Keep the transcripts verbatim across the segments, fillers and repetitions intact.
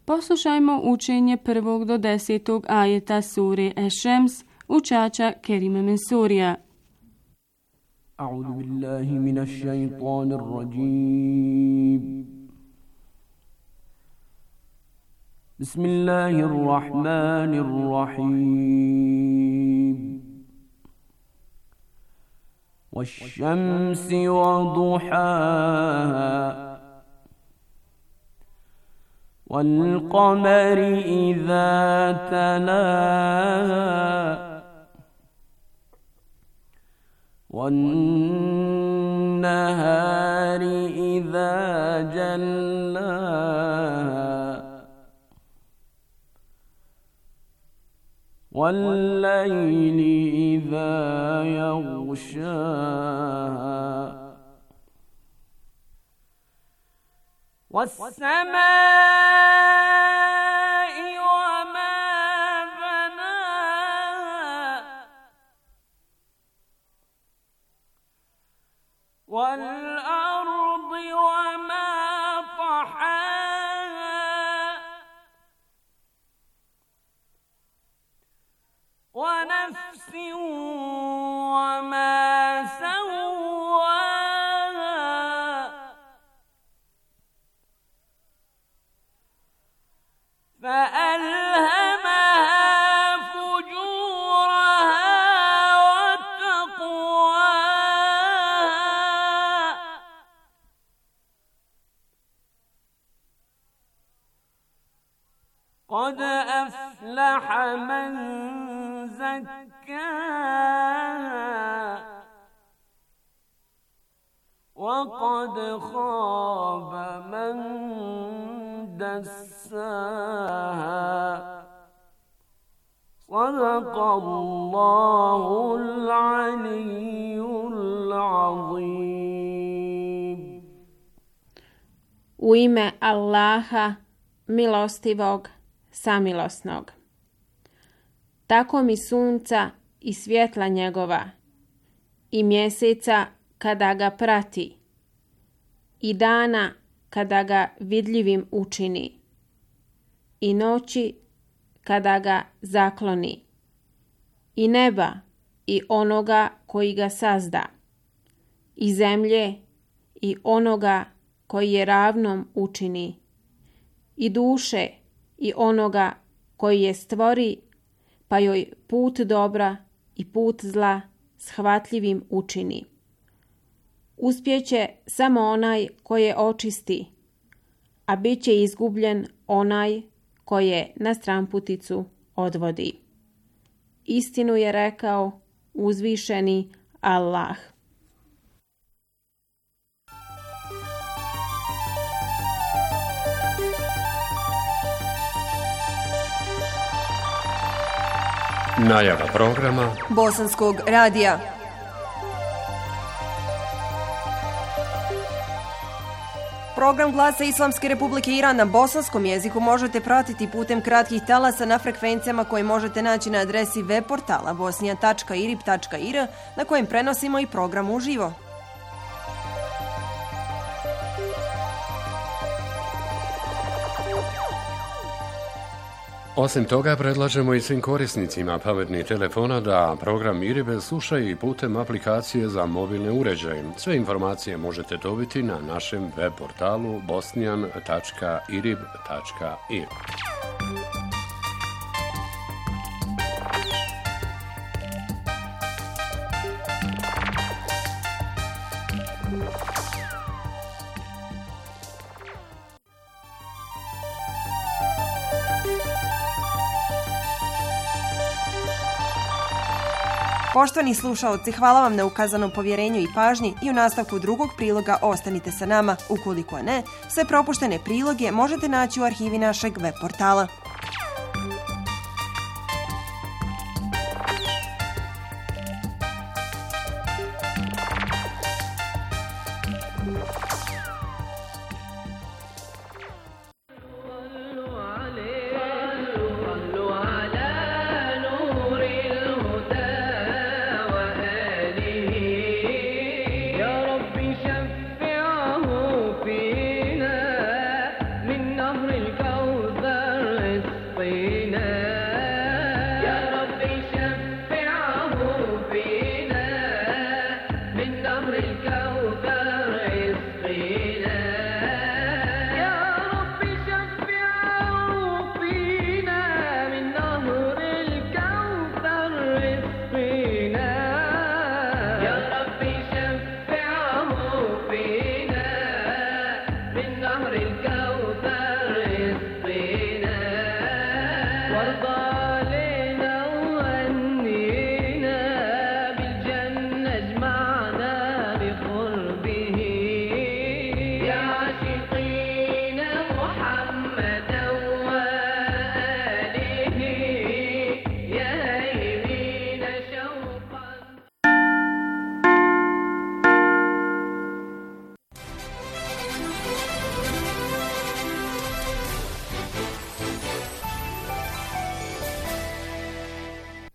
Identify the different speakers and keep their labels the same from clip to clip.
Speaker 1: Poslušajmo učenje prvog do desetog ajeta sure Eš-Šems učača Kerima Mensurija.
Speaker 2: أعوذ بالله من الشيطان الرجيم بسم الله الرحمن الرحيم والشمس وضحاها والقمر إذا تلاها والنهار إذا جلاها والليل إذا يغشاها والسماء وما بناها والأرض وما طحاها ونفس وما سواها فألهمها فجورها وتقواها قد أفلح من زكاها وقد خاب من دساها صدق الله العلي العظيم.
Speaker 3: U ime Allaha, milostivog, samilosnog. Tako mi sunca i svjetla njegova, i mjeseca kada ga prati, i dana kada ga vidljivim učini, i noći kada ga zakloni, i neba i onoga koji ga sazda, i zemlje i onoga koji je ravnom učini, i duše i onoga koji je stvori, pa joj put dobra i put zla shvatljivim učini. Uspjeće samo onaj koje očisti, a bit će izgubljen onaj koje na stramputicu odvodi. Istinu je rekao uzvišeni Allah.
Speaker 4: Najava programa
Speaker 5: Bosanskog radija. Program Glasa Islamske Republike Iran na bosanskom jeziku možete pratiti putem kratkih talasa na frekvencijama koje možete naći na adresi web portala bosnija tačka irib tačka ir na kojem prenosimo i program uživo.
Speaker 4: Osim toga, predlažemo i svim korisnicima pametnih telefona da program Iribe slušaju i putem aplikacije za mobilne uređaje. Sve informacije možete dobiti na našem web portalu bosnijan tačka irib tačka ir.
Speaker 5: Poštovani slušaoci, hvala vam na ukazanom povjerenju i pažnji i u nastavku drugog priloga ostanite sa nama. Ukoliko ne, sve propuštene priloge možete naći u arhivi našeg web portala.
Speaker 6: شفعه فينا من نهر الكوثر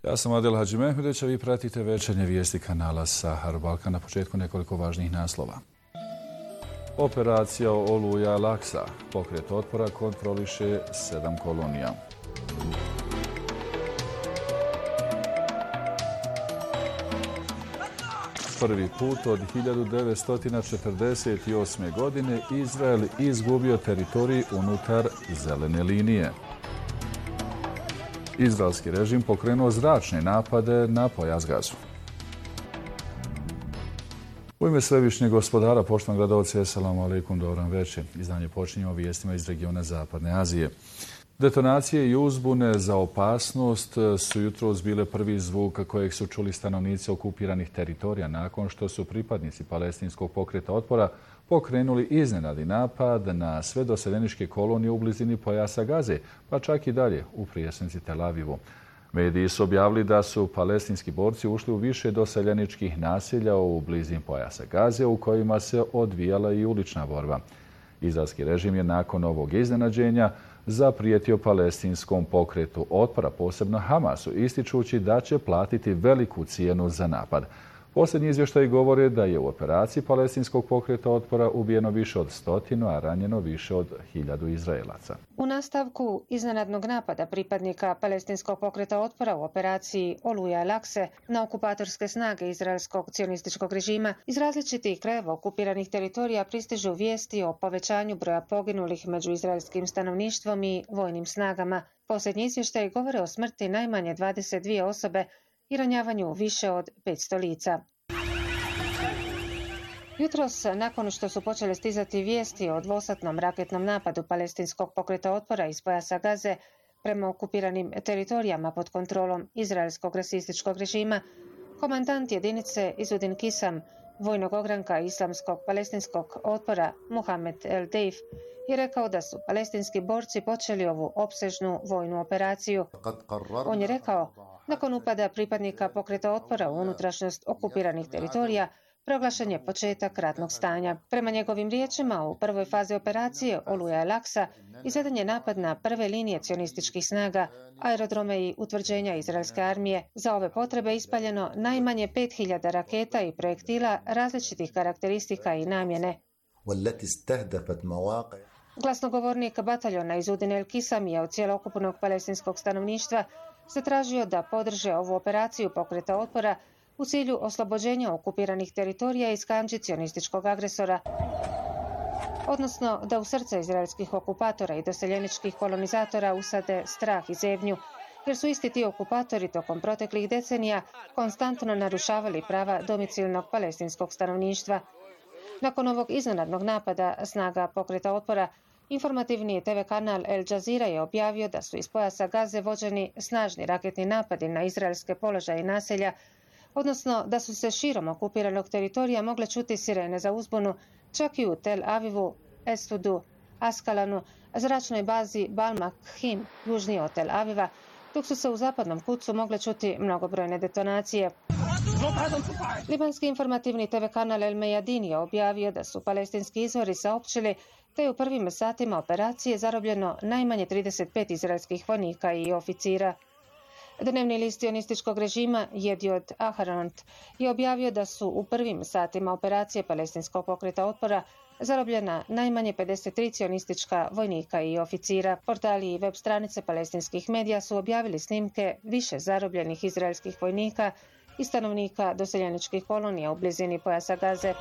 Speaker 6: Ja sam Adel Hadžimehmedeć, a vi pratite večernje vijesti kanala Sahar Balkan. Na početku nekoliko važnih naslova. Operacija Oluja Laksa. Pokret otpora kontroliše sedam kolonija. Prvi put od hiljadu devetsto četrdeset osme. godine Izrael izgubio teritorij unutar zelene linije. Izraelski režim pokrenuo zračne napade na pojas Gazu. U ime Svevišnjeg gospodara, poštovani gledalci, assalamu alaikum, dobro večer. Izdanje počinjemo vijestima iz regiona Zapadne Azije. Detonacije i uzbune za opasnost su jutros bile prvi zvuk kojeg su čuli stanovnici okupiranih teritorija nakon što su pripadnici palestinskog pokreta otpora pokrenuli iznenadni napad na sve doseljeničke kolonije u blizini pojasa Gaze, pa čak i dalje u prijestolnici Tel Avivu. Mediji su objavili da su palestinski borci ušli u više doseljeničkih naselja u blizini pojasa Gaze u kojima se odvijala i ulična borba. Izraelski režim je nakon ovog iznenađenja zaprijetio palestinskom pokretu otpora, posebno Hamasu, ističući da će platiti veliku cijenu za napad. Posljednji izvještaji govore da je u operaciji palestinskog pokreta otpora ubijeno više od stotinu, a ranjeno više od hiljadu Izraelaca.
Speaker 7: U nastavku iznenadnog napada pripadnika palestinskog pokreta otpora u operaciji Oluja Lakse na okupatorske snage izraelskog cionističkog režima iz različitih krajeva okupiranih teritorija pristižu vijesti o povećanju broja poginulih među izraelskim stanovništvom i vojnim snagama. Posljednji izvještaji govore o smrti najmanje dvadeset dvije osobe i ranjavanju više od petsto lica. Jutros, nakon što su počele stizati vijesti o dvosatnom raketnom napadu palestinskog pokreta otpora iz pojasa Gaze prema okupiranim teritorijama pod kontrolom izraelskog rasističkog režima, komandant jedinice Izudin Kisam, vojnog ogranka islamskog palestinskog otpora Muhamed El Deif, je rekao da su palestinski borci počeli ovu opsežnu vojnu operaciju. On je rekao, nakon upada pripadnika pokreta otpora u unutrašnjost okupiranih teritorija, proglašen je početak ratnog stanja. Prema njegovim riječima, u prvoj fazi operacije Oluja Laksa izveden je napad na prve linije cionističkih snaga, aerodrome i utvrđenja izraelske armije. Za ove potrebe ispaljeno najmanje pet hiljada raketa i projektila različitih karakteristika i namjene. Glasnogovornik bataljona Izudin El Kisam je od cjelokupnog palestinskog stanovništva zatražio da podrže ovu operaciju pokreta otpora u cilju oslobođenja okupiranih teritorija iz kandži cionističkog agresora, odnosno da u srce izraelskih okupatora i doseljeničkih kolonizatora usade strah i zebnju, jer su isti ti okupatori tokom proteklih decenija konstantno narušavali prava domicilnog palestinskog stanovništva. Nakon ovog iznenadnog napada snaga pokreta otpora, informativni te ve kanal El Jazeera je objavio da su iz pojasa Gaze vođeni snažni raketni napadi na izraelske položaje i naselja, odnosno da su se širom okupiranog teritorija mogle čuti sirene za uzbunu, čak i u Tel Avivu, Estudu, Askalanu, zračnoj bazi Balmakhim, južnije od Tel Aviva, dok su se u zapadnom kucu mogle čuti mnogobrojne detonacije. Libanski informativni te ve kanal El Mejadin je objavio da su palestinski izvori saopćili da je u prvim satima operacije zarobljeno najmanje trideset pet izraelskih vojnika i oficira. Dnevni list sionističkog režima Jediot Aharont je objavio da su u prvim satima operacije palestinskog pokreta otpora zarobljena najmanje pedeset tri sionistička vojnika i oficira. Portali i web stranice palestinskih medija su objavili snimke više zarobljenih izraelskih vojnika i stanovnika doseljeničkih kolonija u blizini pojasa Gaze.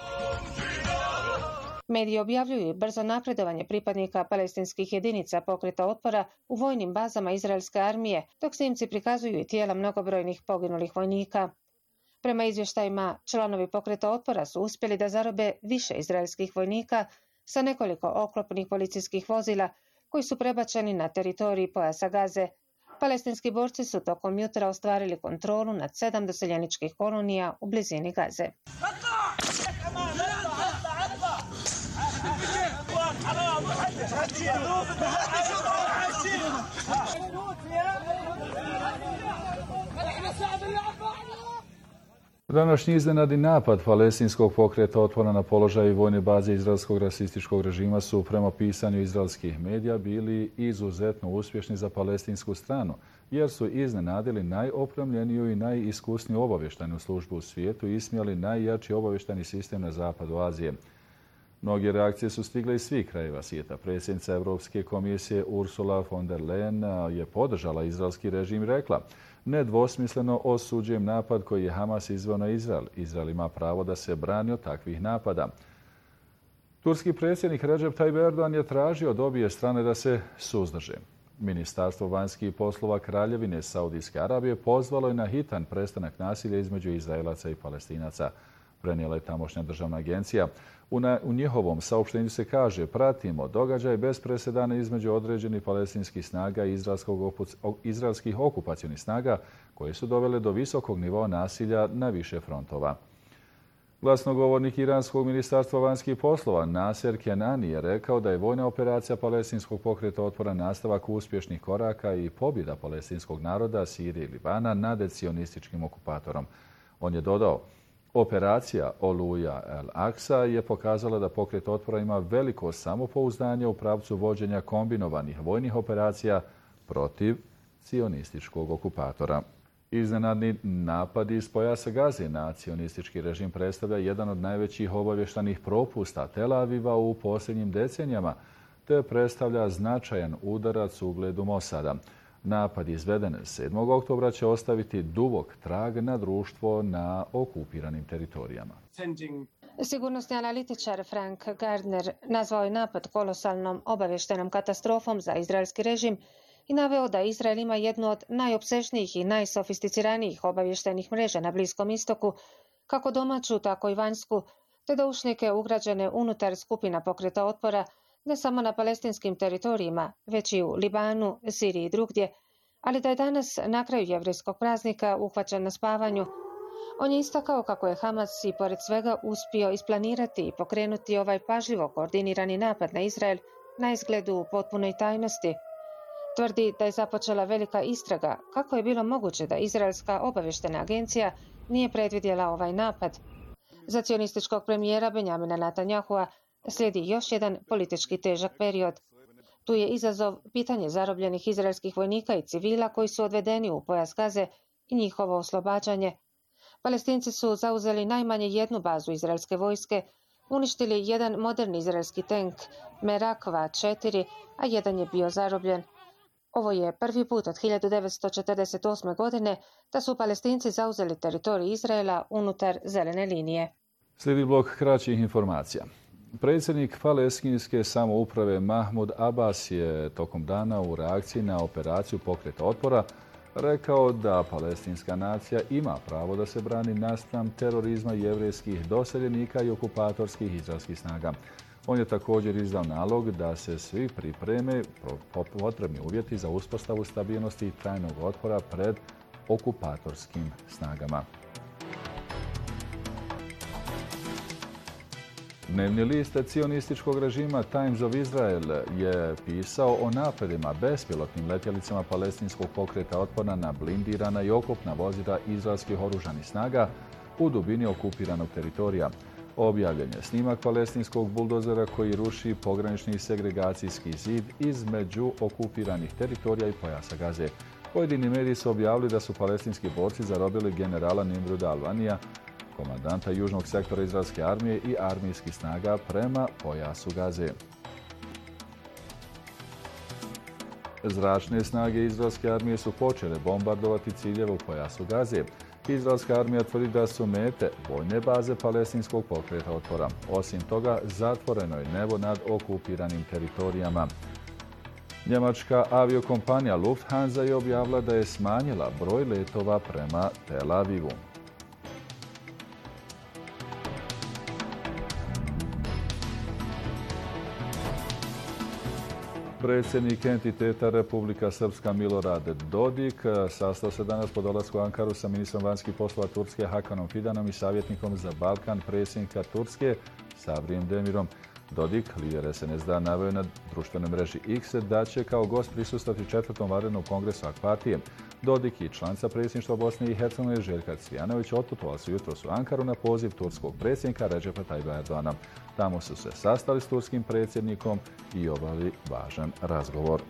Speaker 7: Mediji objavljuju brzo napredovanje pripadnika palestinskih jedinica pokreta otpora u vojnim bazama izraelske armije, dok snimci prikazuju i tijela mnogobrojnih poginulih vojnika. Prema izvještajima, članovi pokreta otpora su uspjeli da zarobe više izraelskih vojnika sa nekoliko oklopnih policijskih vozila koji su prebačeni na teritoriji pojasa Gaze. Palestinski borci su tokom jutra ostvarili kontrolu nad sedam doseljeničkih kolonija u blizini Gaze.
Speaker 6: Današnji iznenadni napad palestinskog pokreta otpora na položaj vojne baze izraelskog rasističkog režima su prema pisanju izraelskih medija bili izuzetno uspješni za palestinsku stranu, jer su iznenadili najopremljeniju i najiskusniju obavještajnu službu u svijetu i ismijali najjači obavještajni sistem na zapadu Azije. Mnoge reakcije su stigle iz svih krajeva svijeta. Predsjednica Europske komisije Ursula von der Leyen je podržala izraelski režim i rekla: nedvosmisleno osuđujem napad koji je Hamas izveo na Izrael. Izrael ima pravo da se brani od takvih napada. Turski predsjednik Recep Tayyip Erdogan je tražio od obje strane da se suzdrže. Ministarstvo vanjskih poslova Kraljevine Saudijske Arabije pozvalo je na hitan prestanak nasilja između Izraelaca i Palestinaca, prenijela je tamošnja državna agencija. U, na, u njihovom saopštenju se kaže: pratimo događaj bez presedana između određenih palestinskih snaga i izraelskih okupacionih snaga koje su dovele do visokog nivoa nasilja na više frontova. Glasnogovornik iranskog ministarstva vanjskih poslova Naser Kenani je rekao da je vojna operacija palestinskog pokreta otpora nastavak uspješnih koraka i pobjeda palestinskog naroda, Sirije i Libana nad sionističkim okupatorom. On je dodao: operacija Oluja el-Aksa je pokazala da pokret otpora ima veliko samopouzdanje u pravcu vođenja kombinovanih vojnih operacija protiv sionističkog okupatora. Iznenadni napad iz pojasa Gaze na sionistički režim predstavlja jedan od najvećih obavještajnih propusta Tel Aviva u posljednjim decenijama, te predstavlja značajan udarac ugledu Mosada. Napad izveden sedmog oktobra će ostaviti dubok trag na društvo na okupiranim teritorijama.
Speaker 7: Sigurnosni analitičar Frank Gardner nazvao je napad kolosalnom obavještajnom katastrofom za izraelski režim i naveo da Izrael ima jednu od najopsežnijih i najsofisticiranijih obavještajnih mreža na Bliskom istoku, kako domaću, tako i vanjsku, te doušnike ugrađene unutar skupina pokreta otpora, ne samo na palestinskim teritorijima, već i u Libanu, Siriji i drugdje, ali da je danas na kraju jevrejskog praznika uhvaćen na spavanju. On je istakao kako je Hamas i pored svega uspio isplanirati i pokrenuti ovaj pažljivo koordinirani napad na Izrael na izgledu u potpunoj tajnosti. Tvrdi da je započela velika istraga kako je bilo moguće da izraelska obavještajna agencija nije predvidjela ovaj napad. Za cionističkog premijera Benjamina Netanyahua slijedi još jedan politički težak period. Tu je izazov pitanje zarobljenih izraelskih vojnika i civila koji su odvedeni u pojas Gaze i njihovo oslobađanje. Palestinci su zauzeli najmanje jednu bazu izraelske vojske, uništili jedan moderni izraelski tank Merakva četiri, a jedan je bio zarobljen. Ovo je prvi put od hiljadu devetsto četrdeset osme. godine da su Palestinci zauzeli teritorij Izraela unutar zelene linije.
Speaker 6: Slijedi blok kraćih informacija. Predsjednik palestinske samouprave Mahmud Abbas je tokom dana u reakciji na operaciju pokreta otpora rekao da palestinska nacija ima pravo da se brani naspram terorizma jevrejskih doseljenika i okupatorskih izraelskih snaga. On je također izdao nalog da se svi pripreme potrebni uvjeti za uspostavu stabilnosti i trajnog otpora pred okupatorskim snagama. Dnevni list cionističkog režima Times of Israel je pisao o napadima bespilotnim letjelicama palestinskog pokreta otpora na blindirana i oklopna vozila izraelskih oružanih snaga u dubini okupiranog teritorija. Objavljen je snimak palestinskog buldozera koji ruši pogranični segregacijski zid između okupiranih teritorija i pojasa Gaze. Pojedini mediji su objavili da su palestinski borci zarobili generala Nimruda Alvanija, komandanta južnog sektora izraelske armije i armijskih snaga prema pojasu Gaze. Zračne snage izraelske armije su počele bombardovati ciljeve u pojasu Gaze. Izraelska armija tvrdi da su mete vojne baze palestinskog pokreta otpora. Osim toga, zatvoreno je nebo nad okupiranim teritorijama. Njemačka aviokompanija Lufthansa je objavila da je smanjila broj letova prema Tel Avivu. Predsjednik entiteta Republika Srpska Milorad Dodik sastao se danas po dolasku u Ankaru sa ministrom vanjskih poslova Turske Hakanom Fidanom i savjetnikom za Balkan predsjednika Turske Savrijem Demirom. Dodik, lider es en es de, naveo na društvenoj mreži X da će kao gost prisustvovati četvrtom vanrednom kongresu A K partije. Dodik i članica predsjedništva Bosne i Hercegovine Željka Cvijanović otputovali su jutros u Ankaru na poziv turskog predsjednika Recepa Tayyipa Erdogana. Tamo su se sastali s turskim predsjednikom i obavili važan razgovor.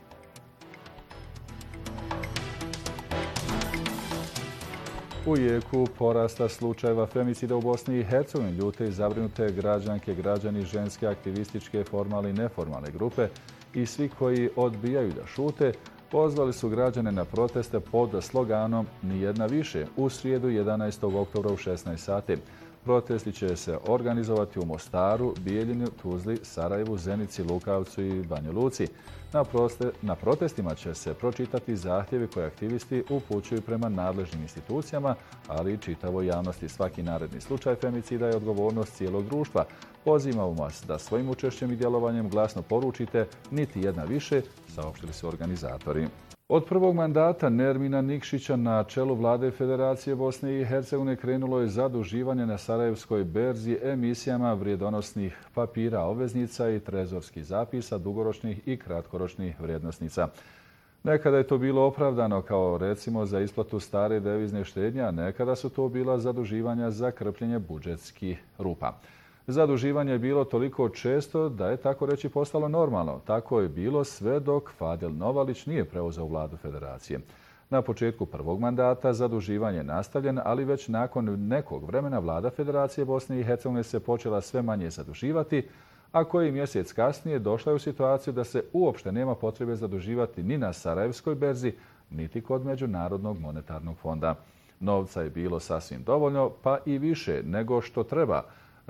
Speaker 6: U jeku porasta slučajeva femicida u Bosni i Hercegovini ljute i zabrinute građanke, građani, ženske, aktivističke, formalne i neformalne grupe i svi koji odbijaju da šute pozvali su građane na proteste pod sloganom Nijedna više u srijedu jedanaestog oktobra u šesnaest sati. Protesti će se organizovati u Mostaru, Bijeljini, Tuzli, Sarajevu, Zenici, Lukavcu i Banja Luci. Na, proste, na protestima će se pročitati zahtjevi koje aktivisti upućuju prema nadležnim institucijama, ali i čitavoj javnosti. Svaki naredni slučaj femicida je odgovornost cijelog društva. Pozivamo vas da svojim učešćem i djelovanjem glasno poručite niti jedna više, saopštili su organizatori. Od prvog mandata Nermina Nikšića na čelu vlade Federacije Bosne i Hercegovine krenulo je zaduživanje na Sarajevskoj berzi emisijama vrijedonosnih papira, obveznica i trezorskih zapisa, dugoročnih i kratkoročnih vrijednosnica. Nekada je to bilo opravdano kao recimo za isplatu stare devizne štednje, a nekada su to bila zaduživanja za krpljenje budžetskih rupa. Zaduživanje je bilo toliko često da je tako reći postalo normalno. Tako je bilo sve dok Fadel Novalić nije preuzeo vladu Federacije. Na početku prvog mandata zaduživanje je nastavljen, ali već nakon nekog vremena vlada Federacije Bosne i Hercegovine se počela sve manje zaduživati, a koji mjesec kasnije došla je u situaciju da se uopšte nema potrebe zaduživati ni na Sarajevskoj berzi, niti kod Međunarodnog monetarnog fonda. Novca je bilo sasvim dovoljno, pa i više nego što treba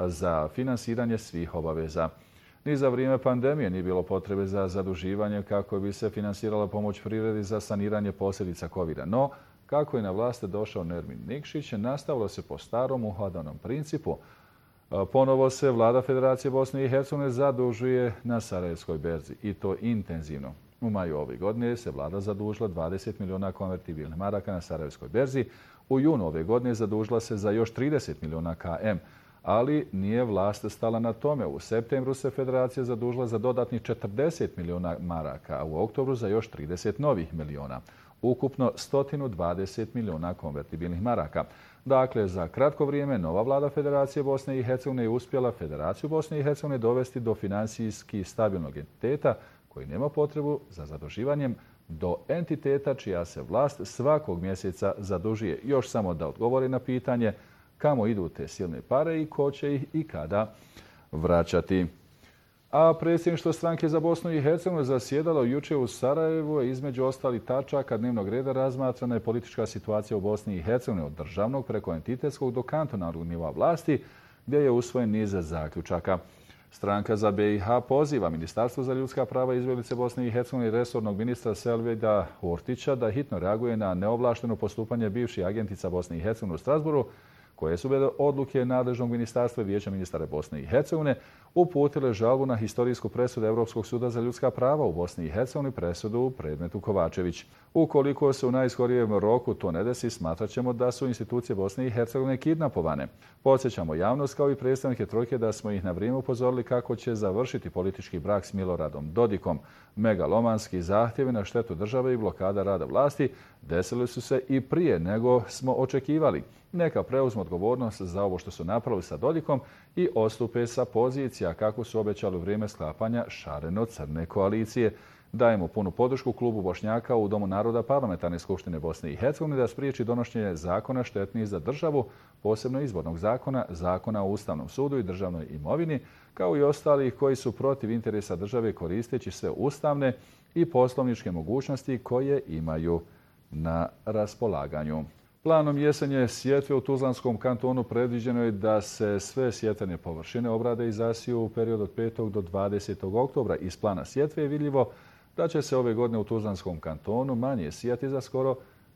Speaker 6: za finansiranje svih obaveza. Ni za vrijeme pandemije nije bilo potrebe za zaduživanje kako bi se finansirala pomoć privredi za saniranje posljedica kovida. No, kako je na vlast došao Nermin Nikšić, nastavilo se po starom uhodanom principu. Ponovo se vlada Federacije Bosne i Hercegovine zadužuje na Sarajevskoj berzi i to intenzivno. U maju ove godine se vlada zadužila dvadeset milijuna konvertibilnih maraka na Sarajevskoj berzi. U junu ove godine zadužila se za još trideset milijuna ka em. Ali nije vlast stala na tome. U septembru se Federacija zadužila za dodatnih četrdeset milijuna maraka, a u oktobru za još trideset novih milijuna. Ukupno sto dvadeset milijuna konvertibilnih maraka. Dakle, za kratko vrijeme nova vlada Federacije Bosne i Hercegovine je uspjela Federaciju Bosne i Hercegovine dovesti do financijski stabilnog entiteta koji nema potrebu za zaduživanjem, do entiteta čija se vlast svakog mjeseca zadužuje. Još samo da odgovori na pitanje kamo idu te silne pare i ko će ih i kada vraćati. A predsjedništvo stranke za Bosnu i Hercegovinu zasjedalo jučer u Sarajevu. Između ostalih tačaka dnevnog reda razmatrana je politička situacija u Bosni i Hercegovini od državnog preko entitetskog do kantonalnog nivoa vlasti, gdje je usvojen niz zaključaka. Stranka za be i ha poziva Ministarstvo za ljudska prava i izbjeglice Bosne i Hercegovine i resornog ministra Selvida Hortića da hitno reaguje na neovlašteno postupanje bivših agentica Bosne i Hercegovine u Strasburu, koje su bez odluke nadležnog ministarstva i Vijeća ministara Bosne i Hercegovine uputile žalbu na historijsku presudu Europskog suda za ljudska prava u Bosni i Hercegovini, presudu u predmetu Kovačević. Ukoliko se u najskorijem roku to ne desi, smatrat ćemo da su institucije Bosne i Hercegovine kidnapovane. Podsjećamo javnost kao i predstavnike trojke da smo ih na vrijeme upozorili kako će završiti politički brak s Miloradom Dodikom. Megalomanski zahtjevi na štetu države i blokada rada vlasti desili su se i prije nego smo očekivali. Neka preuzmu odgovornost za ovo što su napravili sa Dodikom i odstupe sa pozicija kako su obećali u vrijeme sklapanja šareno-crne koalicije. Dajemo punu podršku klubu Bošnjaka u Domu naroda Parlamentarne skupštine Bosne i Hercegovine da spriječi donošenje zakona štetnih za državu, posebno izbornog zakona, zakona o Ustavnom sudu i državnoj imovini, kao i ostalih koji su protiv interesa države koristeći sve ustavne i poslovničke mogućnosti koje imaju na raspolaganju. Planom jesenje sjetve u Tuzlanskom kantonu predviđeno je da se sve sjetvene površine obrade i zasiju u periodu od petog do dvadesetog oktobra. Iz plana sjetve je vidljivo da će se ove godine u Tuzlanskom kantonu manje sijati za skoro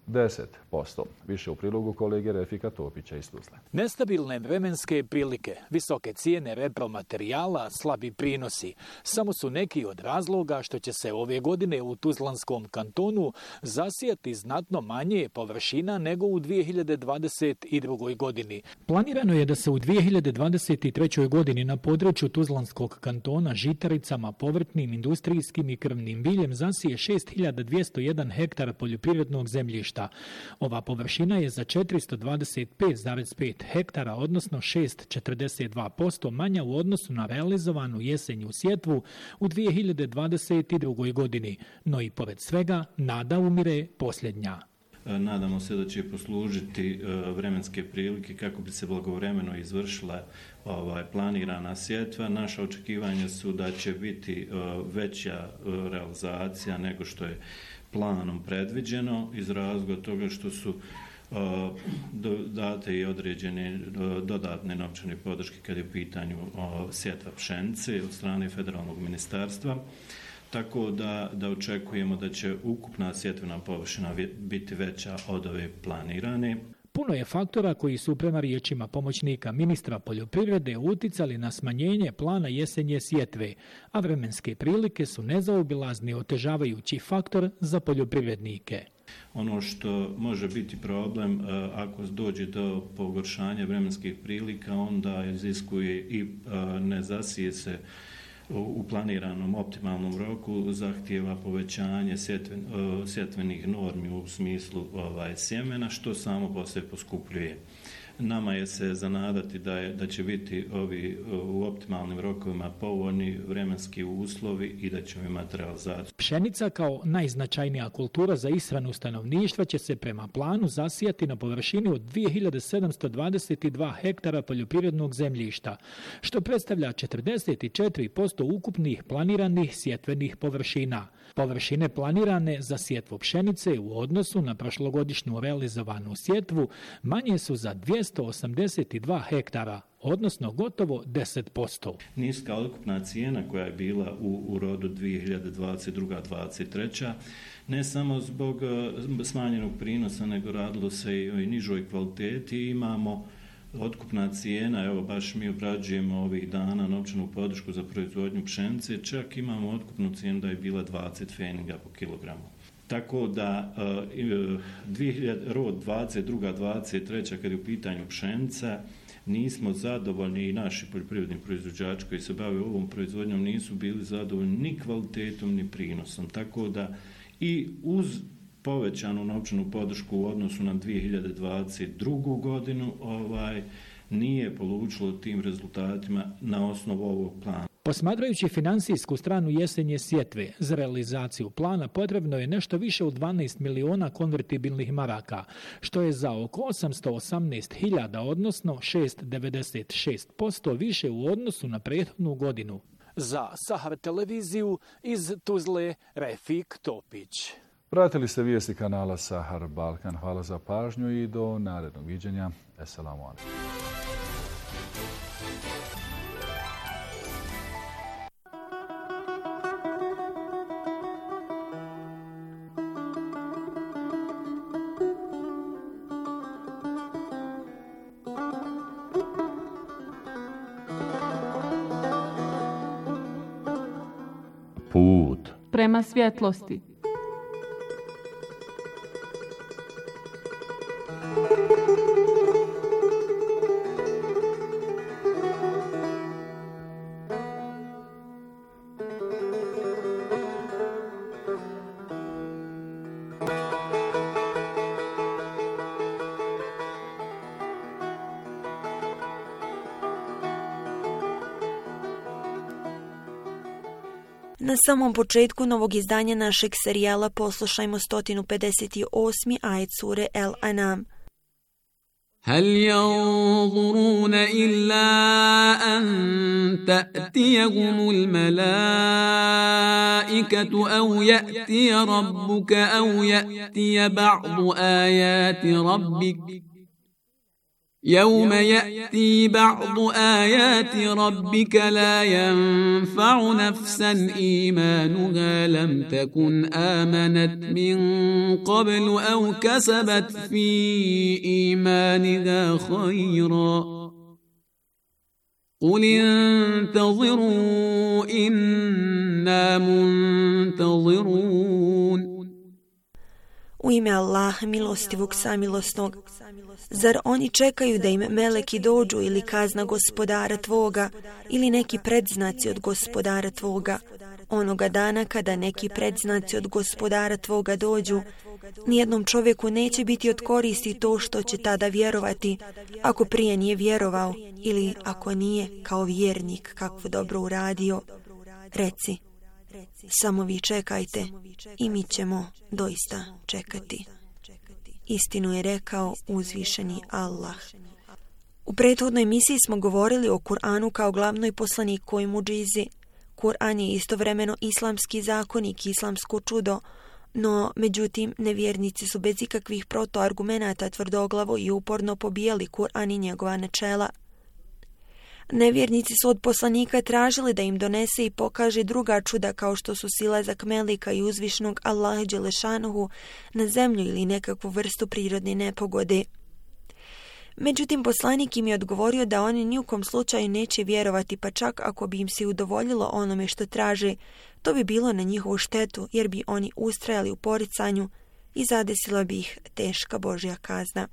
Speaker 6: deset posto. Više u prilogu kolege Refika Topića iz Tuzle.
Speaker 8: Nestabilne vremenske prilike, visoke cijene repromaterijala, slabi prinosi samo su neki od razloga što će se ove godine u Tuzlanskom kantonu zasijati znatno manje površina nego u dvije hiljade dvadeset drugoj. godini. Planirano je da se u dvije hiljade dvadeset trećoj. godini na području Tuzlanskog kantona žitaricama, povrtnim, industrijskim i krvnim biljem zasije šest hiljada dvjesto jedan hektara poljoprivrednog zemljišta. Ova površina je za četiristo dvadeset pet zarez pet hektara, odnosno šest zarez četrdeset dva posto manja u odnosu na realizovanu jesenju sjetvu u dvije hiljade dvadeset drugoj. godini. No i pored svega, nada umire posljednja.
Speaker 9: Nadamo se da će poslužiti vremenske prilike kako bi se blagovremeno izvršila ovaj, planirana sjetva. Naša očekivanja su da će biti veća realizacija nego što je planom predviđeno iz razloga toga što su date i određene dodatne novčane podrške kad je u pitanju sjetva pšenice od strane federalnog ministarstva. Tako da, da očekujemo da će ukupna sjetvena površina biti veća od ove planirane.
Speaker 8: Puno je faktora koji su prema riječima pomoćnika ministra poljoprivrede uticali na smanjenje plana jesenje sjetve, a vremenske prilike su nezaobilazni otežavajući faktor za poljoprivrednike.
Speaker 9: Ono što može biti problem ako dođe do pogoršanja vremenskih prilika, onda iziskuje i ne zasije se u planiranom optimalnom roku, zahtijeva povećanje sjetven, sjetvenih normi u smislu ovaj, sjemena, što samo poslije poskupljuje. Nama je se zanadati da, je, da će biti ovi u optimalnim rokovima povoljni vremenski uslovi i da ćemo imati realizaciju.
Speaker 8: Pšenica kao najznačajnija kultura za ishranu stanovništva će se prema planu zasijati na površini od dvije hiljade sedamsto dvadeset dva hektara poljoprivrednog zemljišta, što predstavlja četrdeset četiri posto ukupnih planiranih sjetvenih površina. Površine planirane za sjetvu pšenice u odnosu na prošlogodišnju realizovanu sjetvu manje su za dvjesto osamdeset dva hektara, odnosno gotovo deset posto.
Speaker 9: Niska otkupna cijena koja je bila u, u rodu dvije hiljade dvadeset druga dvadeset treća ne samo zbog smanjenog prinosa, nego radilo se i o nižoj kvaliteti. Imamo otkupna cijena, evo baš mi obrađujemo ovih dana novčanu podršku za proizvodnju pšenice, čak imamo otkupnu cijenu da je bila dvadeset pfeniga po kilogramu. Tako da rod dvadeset druga dvadeset treća kad je u pitanju pšenica, nismo zadovoljni i naši poljoprivredni proizvođači koji se bave ovom proizvodnjom nisu bili zadovoljni ni kvalitetom ni prinosom. Tako da i uz povećanu novčanu podršku u odnosu na dvije hiljade dvadeset drugu. godinu ovaj, nije polučilo tim rezultatima na osnovu ovog plana.
Speaker 8: Posmatrajući financijsku stranu jesenje sjetve, za realizaciju plana potrebno je nešto više od dvanaest miliona konvertibilnih maraka, što je za oko osamsto osamnaest hiljada, odnosno šest zarez devedeset šest posto više u odnosu na prethodnu godinu. Za Sahar televiziju iz Tuzle, Refik Topić.
Speaker 6: Pratili ste vijesti kanala Sahar Balkan. Hvala za pažnju i do narednog viđenja. Esselamu alaikum.
Speaker 4: Put
Speaker 1: prema svjetlosti.
Speaker 10: Na samom početku novog izdanja našeg serijala poslušajmo sto pedeset osmi ajet sure El Anam.
Speaker 11: هل ينظرون إلا أن تأتيهم الملائكة أو يأتي ربك أو يأتي بعض آيات ربك يوم يأتي بعض آيات ربك لا ينفع نفسا إيمانها لم تكن آمنت من قبل أو كسبت في إيمانها خيرا قل انتظروا إنا منتظرون.
Speaker 10: U ime Allaha milostivog samilosnog, zar oni čekaju da im meleki dođu ili kazna gospodara tvoga ili neki predznaci od gospodara tvoga? Onoga dana kada neki predznaci od gospodara tvoga dođu, nijednom čovjeku neće biti od koristi to što će tada vjerovati, ako prije nije vjerovao ili ako nije kao vjernik kakvo dobro uradio. Reci, samo vi čekajte i mi ćemo doista čekati. Istinu je rekao uzvišeni Allah. U prethodnoj emisiji smo govorili o Kur'anu kao glavnoj poslanikovoj mudžizi. Kur'an je istovremeno islamski zakonik, islamsko čudo, no međutim nevjernici su bez ikakvih protuargumenata tvrdoglavo i uporno pobijali Kur'an i njegova načela. Nevjernici su od poslanika tražili da im donese i pokaže druga čuda kao što su silazak melika i uzvišnog Allaha dželešanuhu na zemlju ili nekakvu vrstu prirodne nepogode. Međutim, poslanik im je odgovorio da oni ni u kom slučaju neće vjerovati, pa čak ako bi im se udovoljilo onome što traže, to bi bilo na njihovu štetu, jer bi oni ustrajali u poricanju i zadesila bi ih teška Božja kazna.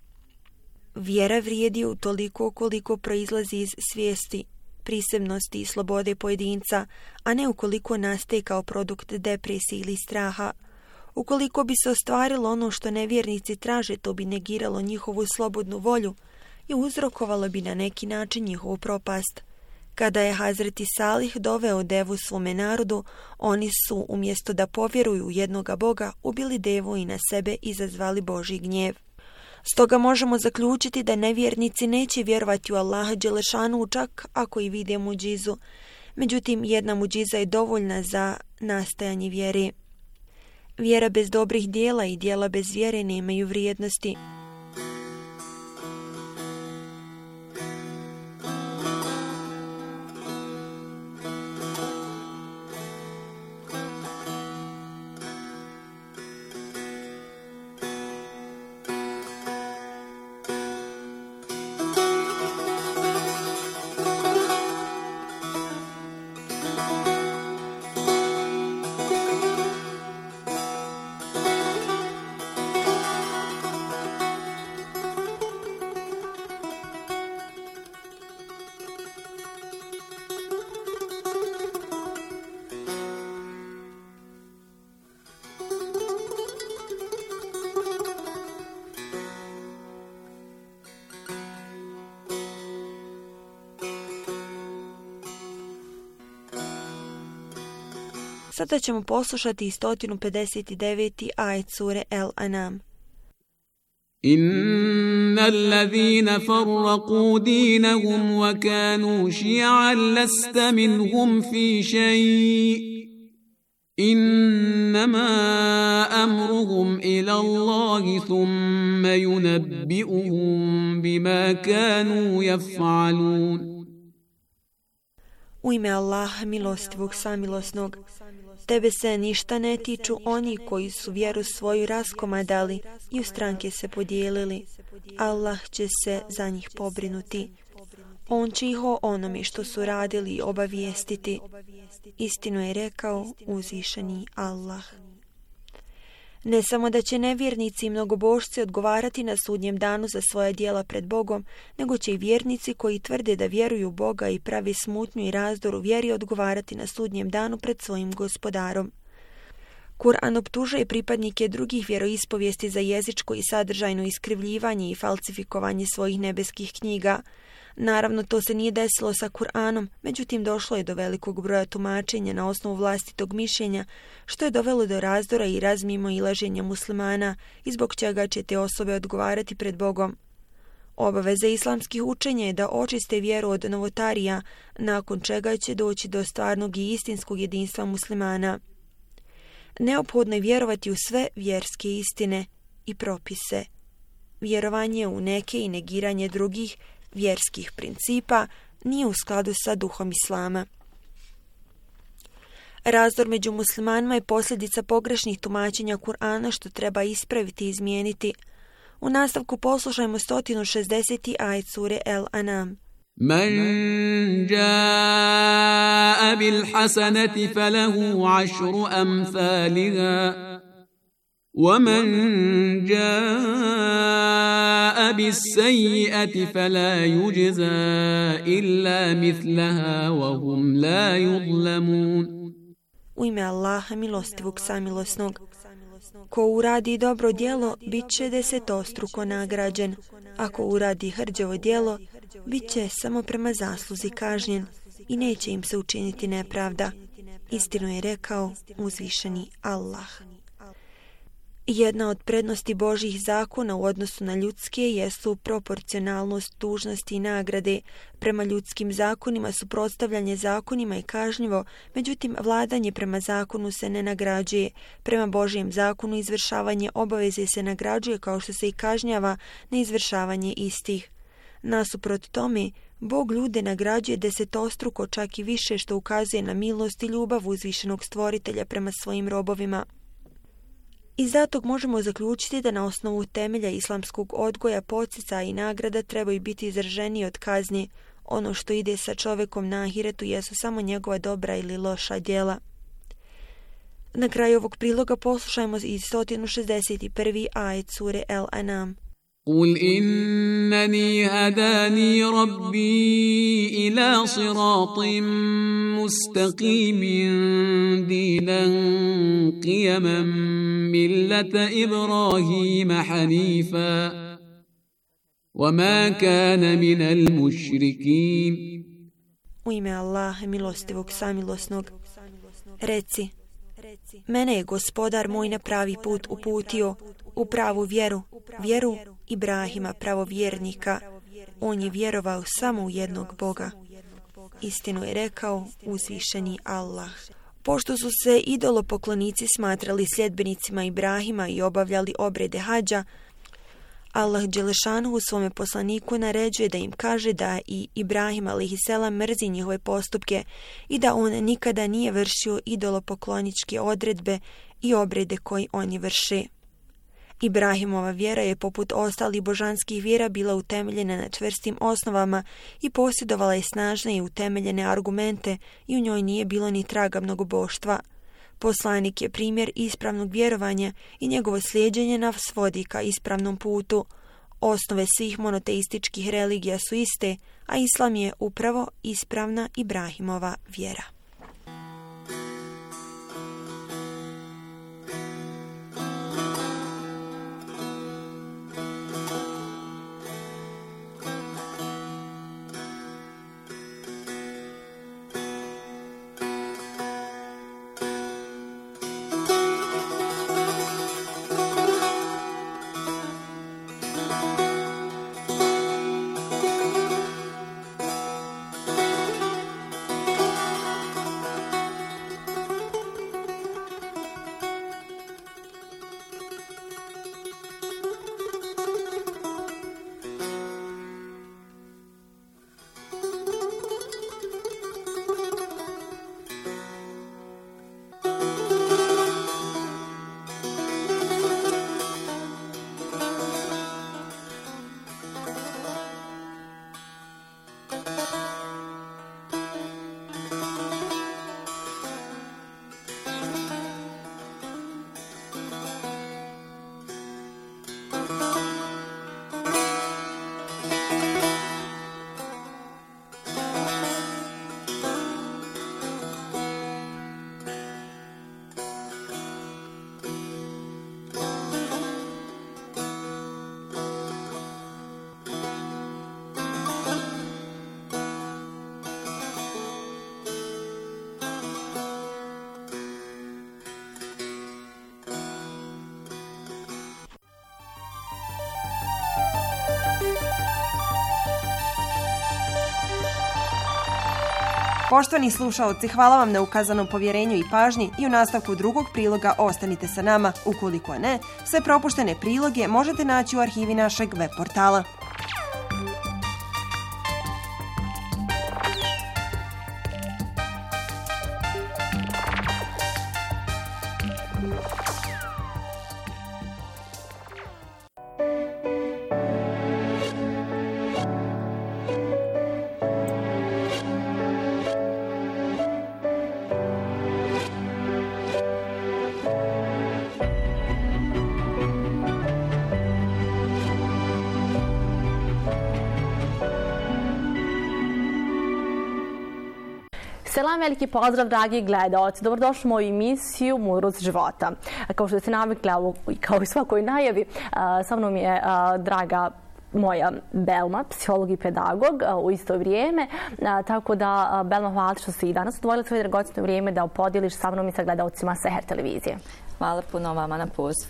Speaker 10: Vjera vrijedi utoliko koliko proizlazi iz svijesti, prisebnosti i slobode pojedinca, a ne ukoliko nastaje kao produkt depresije ili straha. Ukoliko bi se ostvarilo ono što nevjernici traže, to bi negiralo njihovu slobodnu volju i uzrokovalo bi na neki način njihovu propast. Kada je Hazreti Salih doveo devu svome narodu, oni su, umjesto da povjeruju u jednoga Boga, ubili devu i na sebe izazvali Božji gnjev. Stoga možemo zaključiti da nevjernici neće vjerovati u Allaha dželešanu čak ako i vide muđizu. Međutim, jedna muđiza je dovoljna za nastajanje vjere. Vjera bez dobrih dijela i dijela bez vjere nemaju vrijednosti. Sada ćemo poslušati sto pedeset deveti ajet sure El Anam.
Speaker 11: إن الذين فرقوا دينهم وكانوا شيعا لست منهم في شيء إنما أمرهم إلى الله ثم ينبئهم بما كانوا يفعلون.
Speaker 10: U ime Allaha milostivog samilosnog, tebe se ništa ne tiču oni koji su vjeru svoju raskomadali i u stranke se podijelili. Allah će se za njih pobrinuti. On će ih o onome što su radili obavijestiti. Istinu je rekao uzvišeni Allah. Ne samo da će nevjernici i mnogobožci odgovarati na sudnjem danu za svoja djela pred Bogom, nego će i vjernici koji tvrde da vjeruju u Boga i pravi smutnju i razdor u vjeri odgovarati na sudnjem danu pred svojim gospodarom. Kur'an optužuje pripadnike drugih vjeroispovijesti za jezičko i sadržajno iskrivljivanje i falsifikovanje svojih nebeskih knjiga. Naravno, to se nije desilo sa Kur'anom, međutim došlo je do velikog broja tumačenja na osnovu vlastitog mišljenja, što je dovelo do razdora i razmimoilaženja muslimana i zbog čega će te osobe odgovarati pred Bogom. Obaveza islamskih učenja je da očiste vjeru od novotarija, nakon čega će doći do stvarnog i istinskog jedinstva muslimana. Neophodno je vjerovati u sve vjerske istine i propise. vjerovanje u neke i negiranje drugih vjerskih principa nije u skladu sa duhom islama. Razdor među muslimanima je posljedica pogrešnih tumačenja Kur'ana što treba ispraviti i izmijeniti. U nastavku poslušajmo sto šezdeseti ajet sure El Anam.
Speaker 11: من جاء بالحسنة فله عشر أمثالها ومن جاء بالسيئة فلا يجزى إلا مثلها وهم لا يظلمون.
Speaker 10: U ime Allaha milostivog samilosnog. Ko uradi dobro djelo, bit će desetostruko nagrađen. Ako uradi hrđavo djelo, bit će samo prema zasluzi kažnjen i neće im se učiniti nepravda. Istinu je rekao uzvišeni Allah. Jedna od prednosti Božjih zakona u odnosu na ljudske jesu proporcionalnost dužnosti i nagrade. Prema ljudskim zakonima suprotstavljanje zakonima je kažnjivo, međutim vladanje prema zakonu se ne nagrađuje. Prema Božjem zakonu izvršavanje obaveze se nagrađuje kao što se i kažnjava na izvršavanje istih. Nasuprot tome, Bog ljude nagrađuje desetostruko, čak i više, što ukazuje na milost i ljubav uzvišenog stvoritelja prema svojim robovima. Iz datog možemo zaključiti da na osnovu temelja islamskog odgoja poticaja i nagrada trebaju biti izraženiji od kazni. Ono što ide sa čovjekom na ahiretu jesu samo njegova dobra ili loša djela. Na kraju ovog priloga poslušajmo iz sto šezdeset prvi ajet sure El Anam.
Speaker 11: قل إنني هداني ربي إلى صراط مستقيم دينا قيما ملة إبراهيم حنيفا وما كان من المشركين.
Speaker 10: U ime Allaha milostivog samilosnog. Reci, mene je gospodar moj na pravi put uputio, u pravu vjeru, vjeru Ibrahima pravovjernika. On je vjerovao samo u jednog Boga. Istinu je rekao uzvišeni Allah. Pošto su se idolopoklonici smatrali sljedbenicima Ibrahima i obavljali obrede hadža, Allah dželešanu u svome poslaniku naređuje da im kaže da i Ibrahim alejhiselam mrzi njihove postupke i da on nikada nije vršio idolopokloničke odredbe i obrede koji oni vrše. Ibrahimova vjera je poput ostalih božanskih vjera bila utemeljena na čvrstim osnovama i posjedovala je snažne i utemeljene argumente i u njoj nije bilo ni traga mnogoboštva. Poslanik je primjer ispravnog vjerovanja i njegovo slijeđenje nas vodi ka ispravnom putu. Osnove svih monoteističkih religija su iste, a islam je upravo ispravna Ibrahimova vjera.
Speaker 5: Poštovani slušaoci, hvala vam na ukazanom povjerenju i pažnji i u nastavku drugog priloga ostanite sa nama. Ukoliko ne, sve propuštene priloge možete naći u arhivi našeg web portala.
Speaker 12: Selam, veliki pozdrav, dragi gledaoci. Dobrodošli u moju emisiju Mudrost života. Kao što ste navikli, kao i svakoj najavi, sa mnom je draga moja Belma, psiholog i pedagog u isto vrijeme. Tako da, Belma, hvala što si i danas odvojila svoje dragocjeno vrijeme da podijeliš sa mnom i sa gledaocima Seher televizije.
Speaker 13: Hvala puno vama na poziv.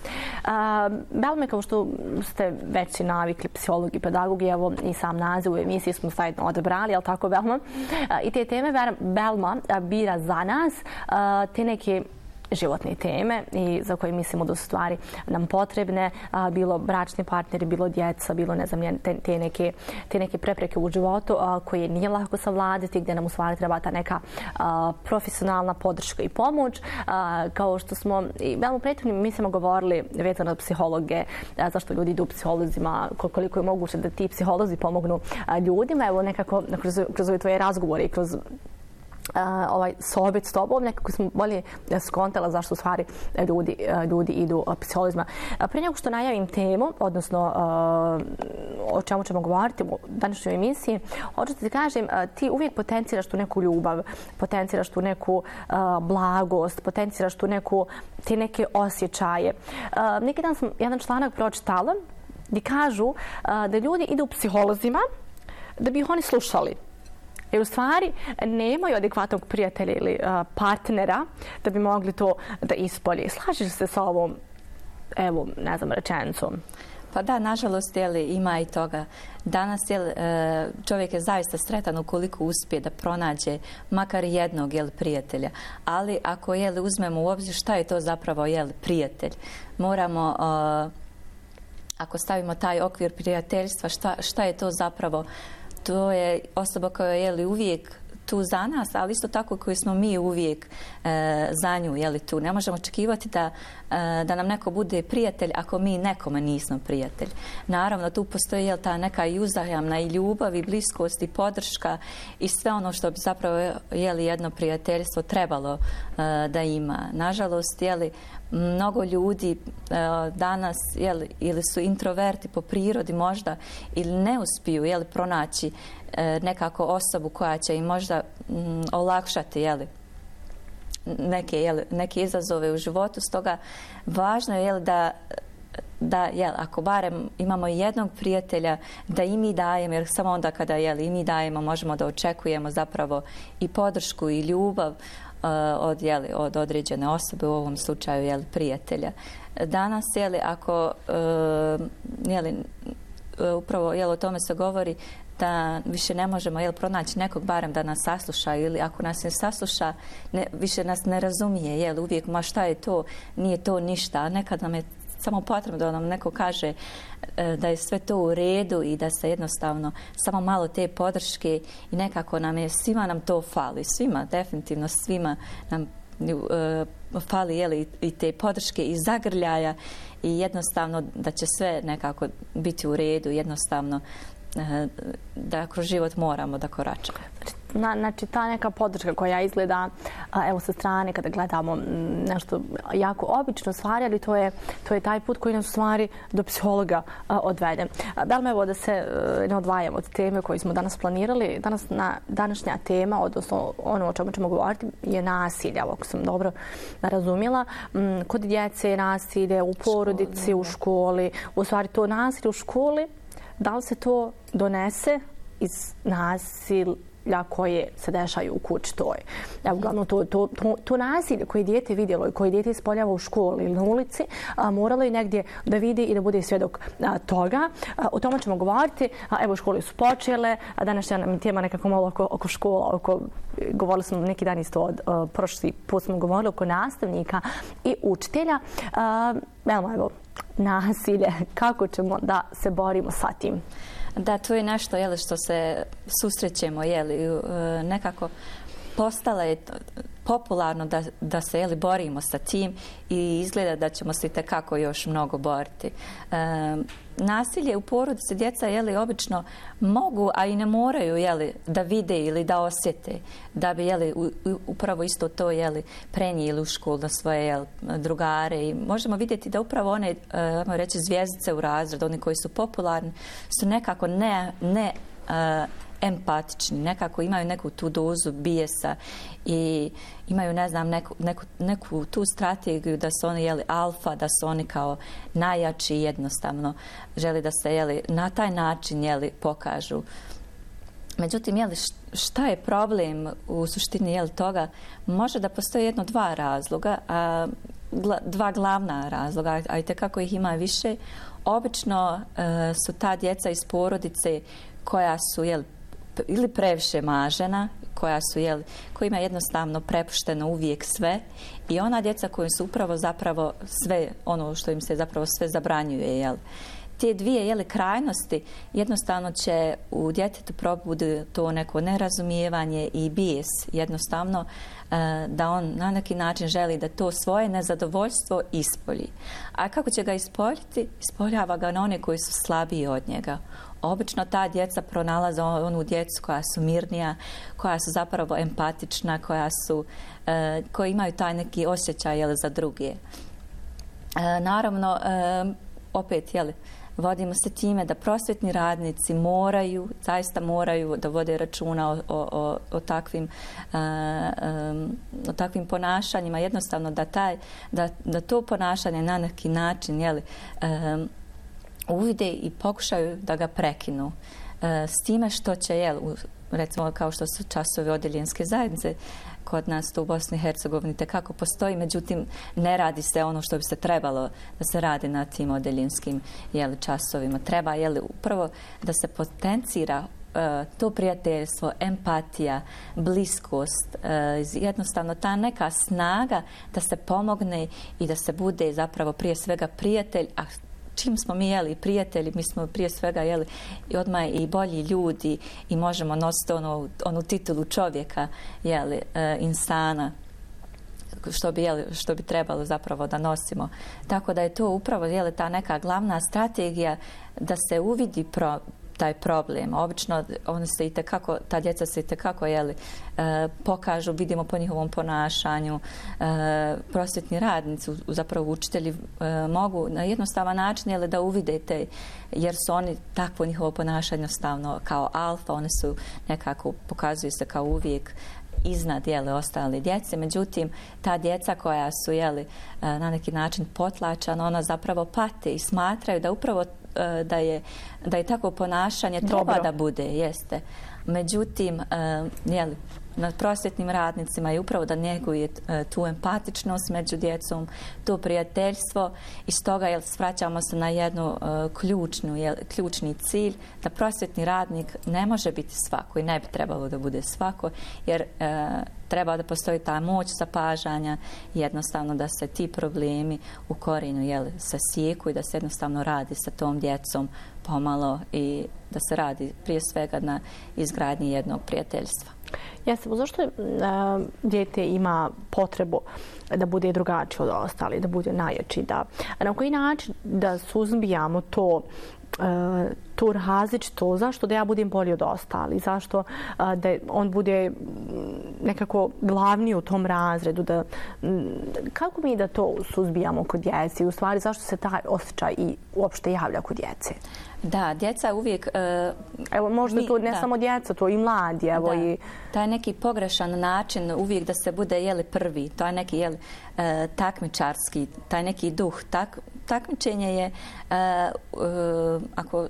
Speaker 12: Belme, kao što ste već navikli, psiholog i pedagog, evo i sam naziv u emisiji smo zajedno odabrali, jel tako, Belma? I te teme Belma bira za nas, te neke životne teme i za koje mislimo da su stvari nam potrebne, a, bilo bračni partneri, bilo djeca, bilo ne znam, te, te, neke, te neke prepreke u životu a, koje nije lako savladati, gdje nam u stvari treba ta neka a, profesionalna podrška i pomoć. A, kao što smo i u prethodnim emisijama govorili vezano od psihologe, a, zašto ljudi idu psiholozima, koliko je moguće da ti psiholozi pomognu a, ljudima. Evo nekako kroz, kroz ove tvoje razgovore i kroz Uh, ovaj sohbet s tobom, nekako smo bolje skontala zašto u stvari ljudi, ljudi idu psiholozima. Prije nego što najavim temu, odnosno uh, o čemu ćemo govoriti u današnjoj emisiji, hoću da ti kažem, uh, ti uvijek potenciraš tu neku ljubav, potenciraš tu neku uh, blagost, potenciraš tu neku, te neke osjećaje. Uh, neki dan sam jedan članak pročitala gdje kažu uh, da ljudi idu psiholozima da bi ih oni slušali. Jer u stvari nemaju adekvatnog prijatelja ili uh, partnera da bi mogli to da ispolje. Slažeš se sa ovom, evo, ne znam, rečenicom?
Speaker 13: Pa da, nažalost, jeli, ima i toga. Danas jeli, čovjek je zaista sretan ukoliko uspije da pronađe makar jednog jeli, prijatelja. Ali ako jeli, uzmemo u obzir šta je to zapravo jeli, prijatelj, moramo, uh, ako stavimo taj okvir prijateljstva, šta, šta je to zapravo? To je osoba koja je jeli, uvijek tu za nas, ali isto tako koji smo mi uvijek e, za nju jeli, tu. Ne možemo očekivati da, e, da nam neko bude prijatelj ako mi nekome nismo prijatelj. Naravno, tu postoji jel, ta neka i uzajamna i ljubav i bliskost i podrška i sve ono što bi zapravo jeli, jedno prijateljstvo trebalo e, da ima. Nažalost, jeli, mnogo ljudi e, danas jeli, ili su introverti po prirodi možda ili ne uspiju jeli, pronaći e, nekako osobu koja će im možda m, olakšati jeli, neke, jeli, neke izazove u životu. Stoga važno je jeli, da da jel, ako barem imamo jednog prijatelja da i mi dajemo, jer samo onda kada jel, i mi dajemo možemo da očekujemo zapravo i podršku i ljubav uh, od, jel, od određene osobe, u ovom slučaju jel, prijatelja. Danas, jel, ako uh, jel, upravo jel, o tome se govori da više ne možemo jel, pronaći nekog barem da nas sasluša ili ako nas ne sasluša, ne, više nas ne razumije, jel, uvijek ma šta je to, nije to ništa, a nekad nam je samo potrebno da nam neko kaže da je sve to u redu i da se jednostavno samo malo te podrške i nekako nam je, svima nam to fali, svima, definitivno svima nam uh, fali jeli, i te podrške i zagrljaja i jednostavno da će sve nekako biti u redu, jednostavno uh, da kroz život moramo da koračamo.
Speaker 12: Na, znači ta neka podrška koja izgleda a, evo sa strane kada gledamo nešto jako obično stvari, ali to je, to je taj put koji nas u stvari do psihologa a, odvede. Belme, evo da se a, ne odvajamo od teme koju smo danas planirali. Danas na, današnja tema, odnosno ono o čemu ćemo govoriti, je nasilje, ako sam dobro razumjela. M, kod djece je nasilje, u porodici, u školi. U stvari to nasilje u školi, da li se to donese iz nasilja nasilja koje se dešaju u kući toj. Evo, uglavnom, to, to, to, to nasilje koje dijete vidjelo i koje dijete ispoljava u školi ili na ulici, a, moralo je negdje da vidi i da bude svjedok a, toga. A, o tome ćemo govoriti. A, evo, škole su počele, a današnja nam tema nekako malo oko, oko škola, oko, govorili smo neki dan isto od uh, prošli put smo govorili oko nastavnika i učitelja. Uh, evo, evo, nasilje, kako ćemo da se borimo sa tim?
Speaker 13: Da, to je nešto jeli, što se susrećemo, jeli, nekako postala je popularno da, da se jeli, borimo sa tim i izgleda da ćemo se itekako još mnogo boriti. E, nasilje u porodici djeca jeli, obično mogu, a i ne moraju jeli, da vide ili da osjete, da bi jeli, u, upravo isto to jeli, prenijeli u školu na svoje jeli, drugare. I možemo vidjeti da upravo one, e, reći, zvjezdice u razredu, oni koji su popularni, su nekako ne, ne e, empatični, nekako imaju neku tu dozu bijesa i imaju, ne znam, neku, neku, neku tu strategiju da su oni jeli alfa, da su oni kao najjači i jednostavno želi da se jeli na taj način jeli pokažu. Međutim, jeli, šta je problem u suštini jeli toga? Može da postoji jedno dva razloga, a, gla, dva glavna razloga, a i tekako ih ima više. Obično e, su ta djeca iz porodice koja su jeli, ili previše mažena, koja su, jel, kojima je jednostavno prepušteno uvijek sve i ona djeca koji su upravo zapravo sve, ono što im se zapravo sve zabranjuje, jel. Te dvije jeli, krajnosti jednostavno će u djetetu probudi to neko nerazumijevanje i bijes jednostavno e, da on na neki način želi da to svoje nezadovoljstvo ispolji. A kako će ga ispoljiti? Ispoljava ga na one koji su slabiji od njega. Obično ta djeca pronalaze onu djecu koja su mirnija, koja su zapravo empatična, koja su, e, koji imaju taj neki osjećaj jeli, za druge. E, naravno, e, opet, jeli, vodimo se time da prosvjetni radnici moraju, zaista moraju da vode računa o, o, o, takvim, uh, um, o takvim ponašanjima. Jednostavno da, taj, da, da to ponašanje na neki način jeli, um, uvide i pokušaju da ga prekinu. Uh, s time što će, jel, recimo kao što su časovi odeljenske zajednice, kod nas to u Bosni i Hercegovini tekako postoji, međutim ne radi se ono što bi se trebalo da se radi na tim odeljinskim jeli, časovima. Treba jeli, upravo da se potencira uh, to prijateljstvo, empatija, bliskost, uh, jednostavno ta neka snaga da se pomogne i da se bude zapravo prije svega prijatelj, a čim smo mi jeli prijatelji, mi smo prije svega jeli i odmah i bolji ljudi i možemo nositi onu, onu titulu čovjeka, jeli, e, insana, što bi, jeli, što bi trebalo zapravo da nosimo. Tako da je to upravo jeli, ta neka glavna strategija da se uvidi pro, taj problem. Obično oni se i tekako, ta djeca se i tekako jeli, e, pokažu, vidimo po njihovom ponašanju. E, prosvjetni radnici, zapravo učitelji, e, mogu na jednostavan način jeli, da uvide te, jer su oni takvo njihovo ponašanje stavno kao alfa, oni su nekako, pokazuju se kao uvijek iznad jeli, ostale djece. Međutim, ta djeca koja su jeli, na neki način potlačana, ona zapravo pate i smatraju da upravo da je, da je tako ponašanje treba Dobro. da bude, jeste. Međutim, jeli, nad prosvjetnim radnicima je upravo da njeguje tu empatičnost među djecom, to prijateljstvo i stoga jel, svraćamo se na jednu uh, ključnu, jel, ključni cilj da prosvjetni radnik ne može biti svako i ne bi trebalo da bude svako jer uh, treba da postoji ta moć zapažanja jednostavno da se ti problemi u korijenu jel, se sijeku i da se jednostavno radi sa tom djecom pomalo i da se radi prije svega na izgradnji jednog prijateljstva.
Speaker 12: Jeste, zašto uh, dijete ima potrebu da bude drugačije od ostali, da bude najjači, da na koji način da suzbijamo to uh, tu različito, zašto da ja budem bolji od ostali, zašto uh, da on bude nekako glavni u tom razredu, da m, kako mi da to suzbijamo kod djece i u stvari zašto se taj osjećaj i uopšte javlja kod djece?
Speaker 13: Da, djeca uvijek... Uh,
Speaker 12: evo, možda
Speaker 13: mi,
Speaker 12: to ne
Speaker 13: da.
Speaker 12: samo djeca, to i mladi, evo
Speaker 13: da.
Speaker 12: i...
Speaker 13: Taj neki pogrešan način uvijek da se bude jeli prvi, to je neki jeli, uh, takmičarski, taj neki duh. Tak, takmičenje je, uh, uh, ako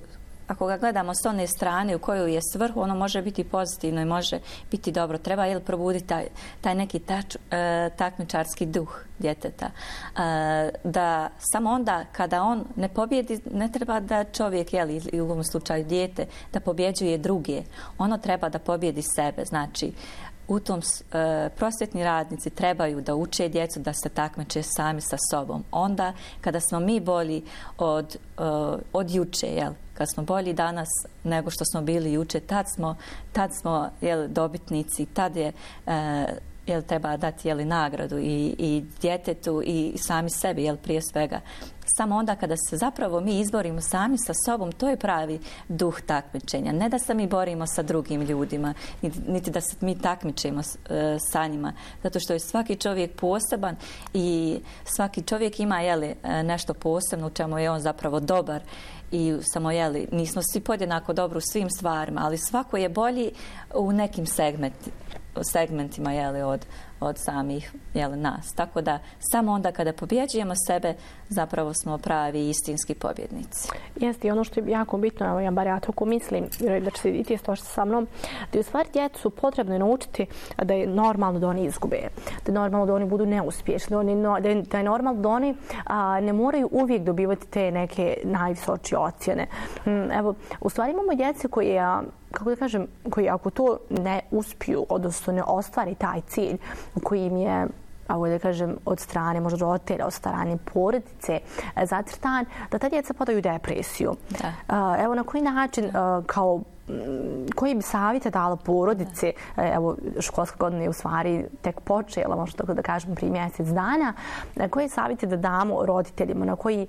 Speaker 13: ako ga gledamo s one strane u kojoj je svrhu, ono može biti pozitivno i može biti dobro. Treba jel, probuditi taj, taj neki tač, e, takmičarski duh djeteta. E, da samo onda kada on ne pobjedi, ne treba da čovjek, jel, ili u ovom slučaju dijete, da pobjeđuje druge. Ono treba da pobjedi sebe. Znači, u tom e, prosvjetni radnici trebaju da uče djecu da se takmiče sami sa sobom. Onda kada smo mi bolji od, e, od juče, jel? Kad smo bolji danas nego što smo bili juče, tad smo, tad smo jel, dobitnici, tad je e, jel, treba dati jel, nagradu i, i djetetu i sami sebi, jel, prije svega. Samo onda kada se zapravo mi izborimo sami sa sobom, to je pravi duh takmičenja. Ne da se mi borimo sa drugim ljudima, niti da se mi takmičimo sa njima. Zato što je svaki čovjek poseban i svaki čovjek ima jeli, nešto posebno u čemu je on zapravo dobar. I samo, jeli, nismo svi podjednako dobro u svim stvarima, ali svako je bolji u nekim segmenti, segmentima jeli, od, od samih jeli, nas. Tako da samo onda kada pobjeđujemo sebe, zapravo smo pravi istinski pobjednici.
Speaker 12: Jeste, i ono što je jako bitno, evo ja bar ja tako mislim, da će se i ti složiti sa mnom, da je u stvari djecu potrebno je naučiti da je normalno da oni izgube, da je normalno da oni budu neuspješni, da, oni, da, je, da je normalno da oni a, ne moraju uvijek dobivati te neke najvisočije ocjene. Evo, u stvari imamo djece koje, a, kako da kažem, koji ako to ne uspiju, odnosno ne ostvari taj cilj koji im je, ako da kažem, od strane možda roditelja, od strane porodice zacrtan, da ta djeca padaju u depresiju. Da. Evo na koji način, kao koji bi savjete dala porodice, da. Evo školska godina je u stvari tek počela, možda tako da kažem prije mjesec dana, koje savjete da damo roditeljima, na koji,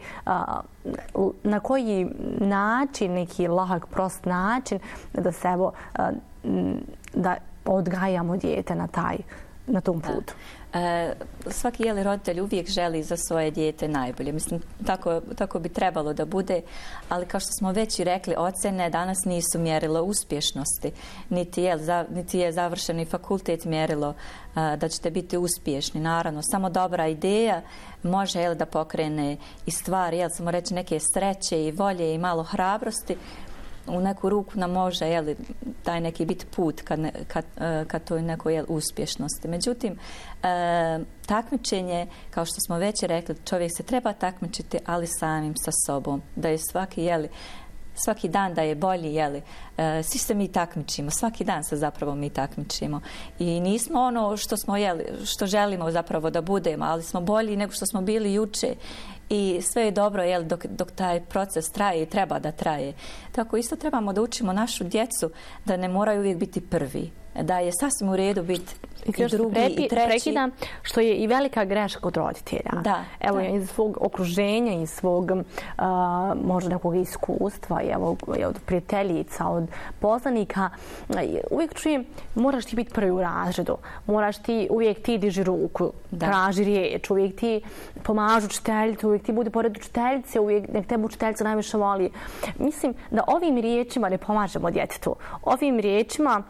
Speaker 12: na koji način, neki lahak, prost način da se evo, da odgajamo dijete na taj, na tom putu.
Speaker 13: E, svaki jeli roditelj uvijek želi za svoje dijete najbolje. Mislim, tako, tako bi trebalo da bude, ali kao što smo već i rekli, ocjene danas nisu mjerilo uspješnosti, niti je, za, niti je završeni fakultet mjerilo a, da ćete biti uspješni. Naravno, samo dobra ideja može jel, da pokrene i stvari, jel, samo reći neke sreće i volje i malo hrabrosti. U neku ruku nam može jeli, taj neki biti put kad, ne, kad, kad to je neko jel, uspješnosti. Međutim, e, takmičenje, kao što smo već rekli, čovjek se treba takmičiti, ali samim sa sobom. Da je svaki, jeli, svaki dan da je bolji, jeli. E, svi se mi takmičimo, svaki dan se zapravo mi takmičimo. I nismo ono što smo jeli, što želimo zapravo da budemo, ali smo bolji nego što smo bili juče. I sve je dobro jel, dok, dok taj proces traje i treba da traje. Tako isto trebamo da učimo našu djecu da ne moraju uvijek biti prvi. Da je sasvim u redu biti i, i drugi prepi, i treći. Prekidam,
Speaker 12: što je i velika greška kod roditelja.
Speaker 13: Da,
Speaker 12: evo,
Speaker 13: da.
Speaker 12: iz svog okruženja, iz svog uh, možda nekog iskustva, evo, od prijateljica, od poznanika, uvijek čujem, moraš ti biti prvi u razredu, moraš ti, uvijek ti diži ruku, da. Traži riječ, uvijek ti pomažu učiteljicu, uvijek ti budi pored učiteljice, uvijek nek tebe učiteljica najviše voli. Mislim da ovim riječima ne pomažemo djetetu. Ovim riječima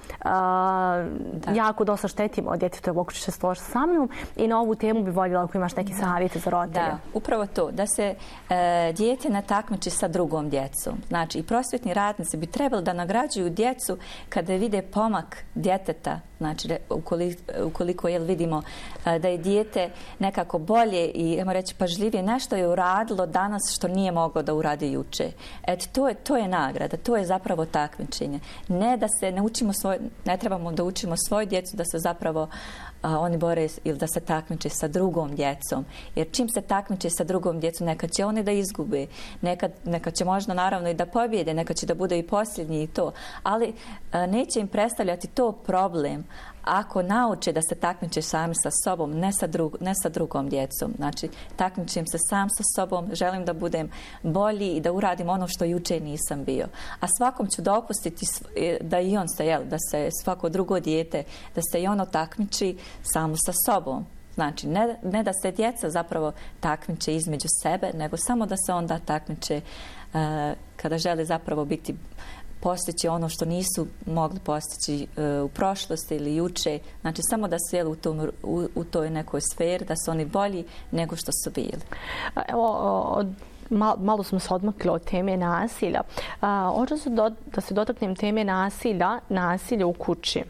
Speaker 12: uh, jako dosta štetimo od djetetu, evo ako ćeš se složiti sa mnom, i na ovu temu bi voljela ako imaš neke savjete za roditelje.
Speaker 13: Da, upravo to, da se e, dijete ne takmiči sa drugom djecom. Znači, i prosvjetni radnici bi trebali da nagrađuju djecu kada vide pomak djeteta, znači ukoliko, ukoliko jel, vidimo e, da je dijete nekako bolje i, ajmo reći, pažljivije, nešto je uradilo danas što nije moglo da uradi juče. Eto, to je, to je nagrada, to je zapravo takmičenje. Ne da se ne učimo svoj, ne trebamo da učimo svoju djecu da se zapravo a, oni bore ili da se takmiče sa drugom djecom. Jer čim se takmiče sa drugom djecom, nekad će oni da izgube, nekad, nekad će možda naravno i da pobjede, nekad će da bude i posljednji i to. Ali a, neće im predstavljati to problem ako nauče da se takmiče sami sa sobom, ne sa, drug, ne sa drugom djecom. Znači, takmičim se sam sa sobom, želim da budem bolji i da uradim ono što juče nisam bio. A svakom ću dopustiti da i on se, jel, da se svako drugo dijete, da se i ono takmiči samo sa sobom. Znači, ne, ne da se djeca zapravo takmiče između sebe, nego samo da se onda takmiče uh, kada žele zapravo biti postići ono što nisu mogli postići uh, u prošlosti ili juče. Znači, samo da su jeli u, tom, u, u toj nekoj sferi, da su oni bolji nego što su bili.
Speaker 12: Evo, od Mal, malo smo se odmakli od teme nasilja. A, hoću se do, da se dotaknem teme nasilja, nasilja u kući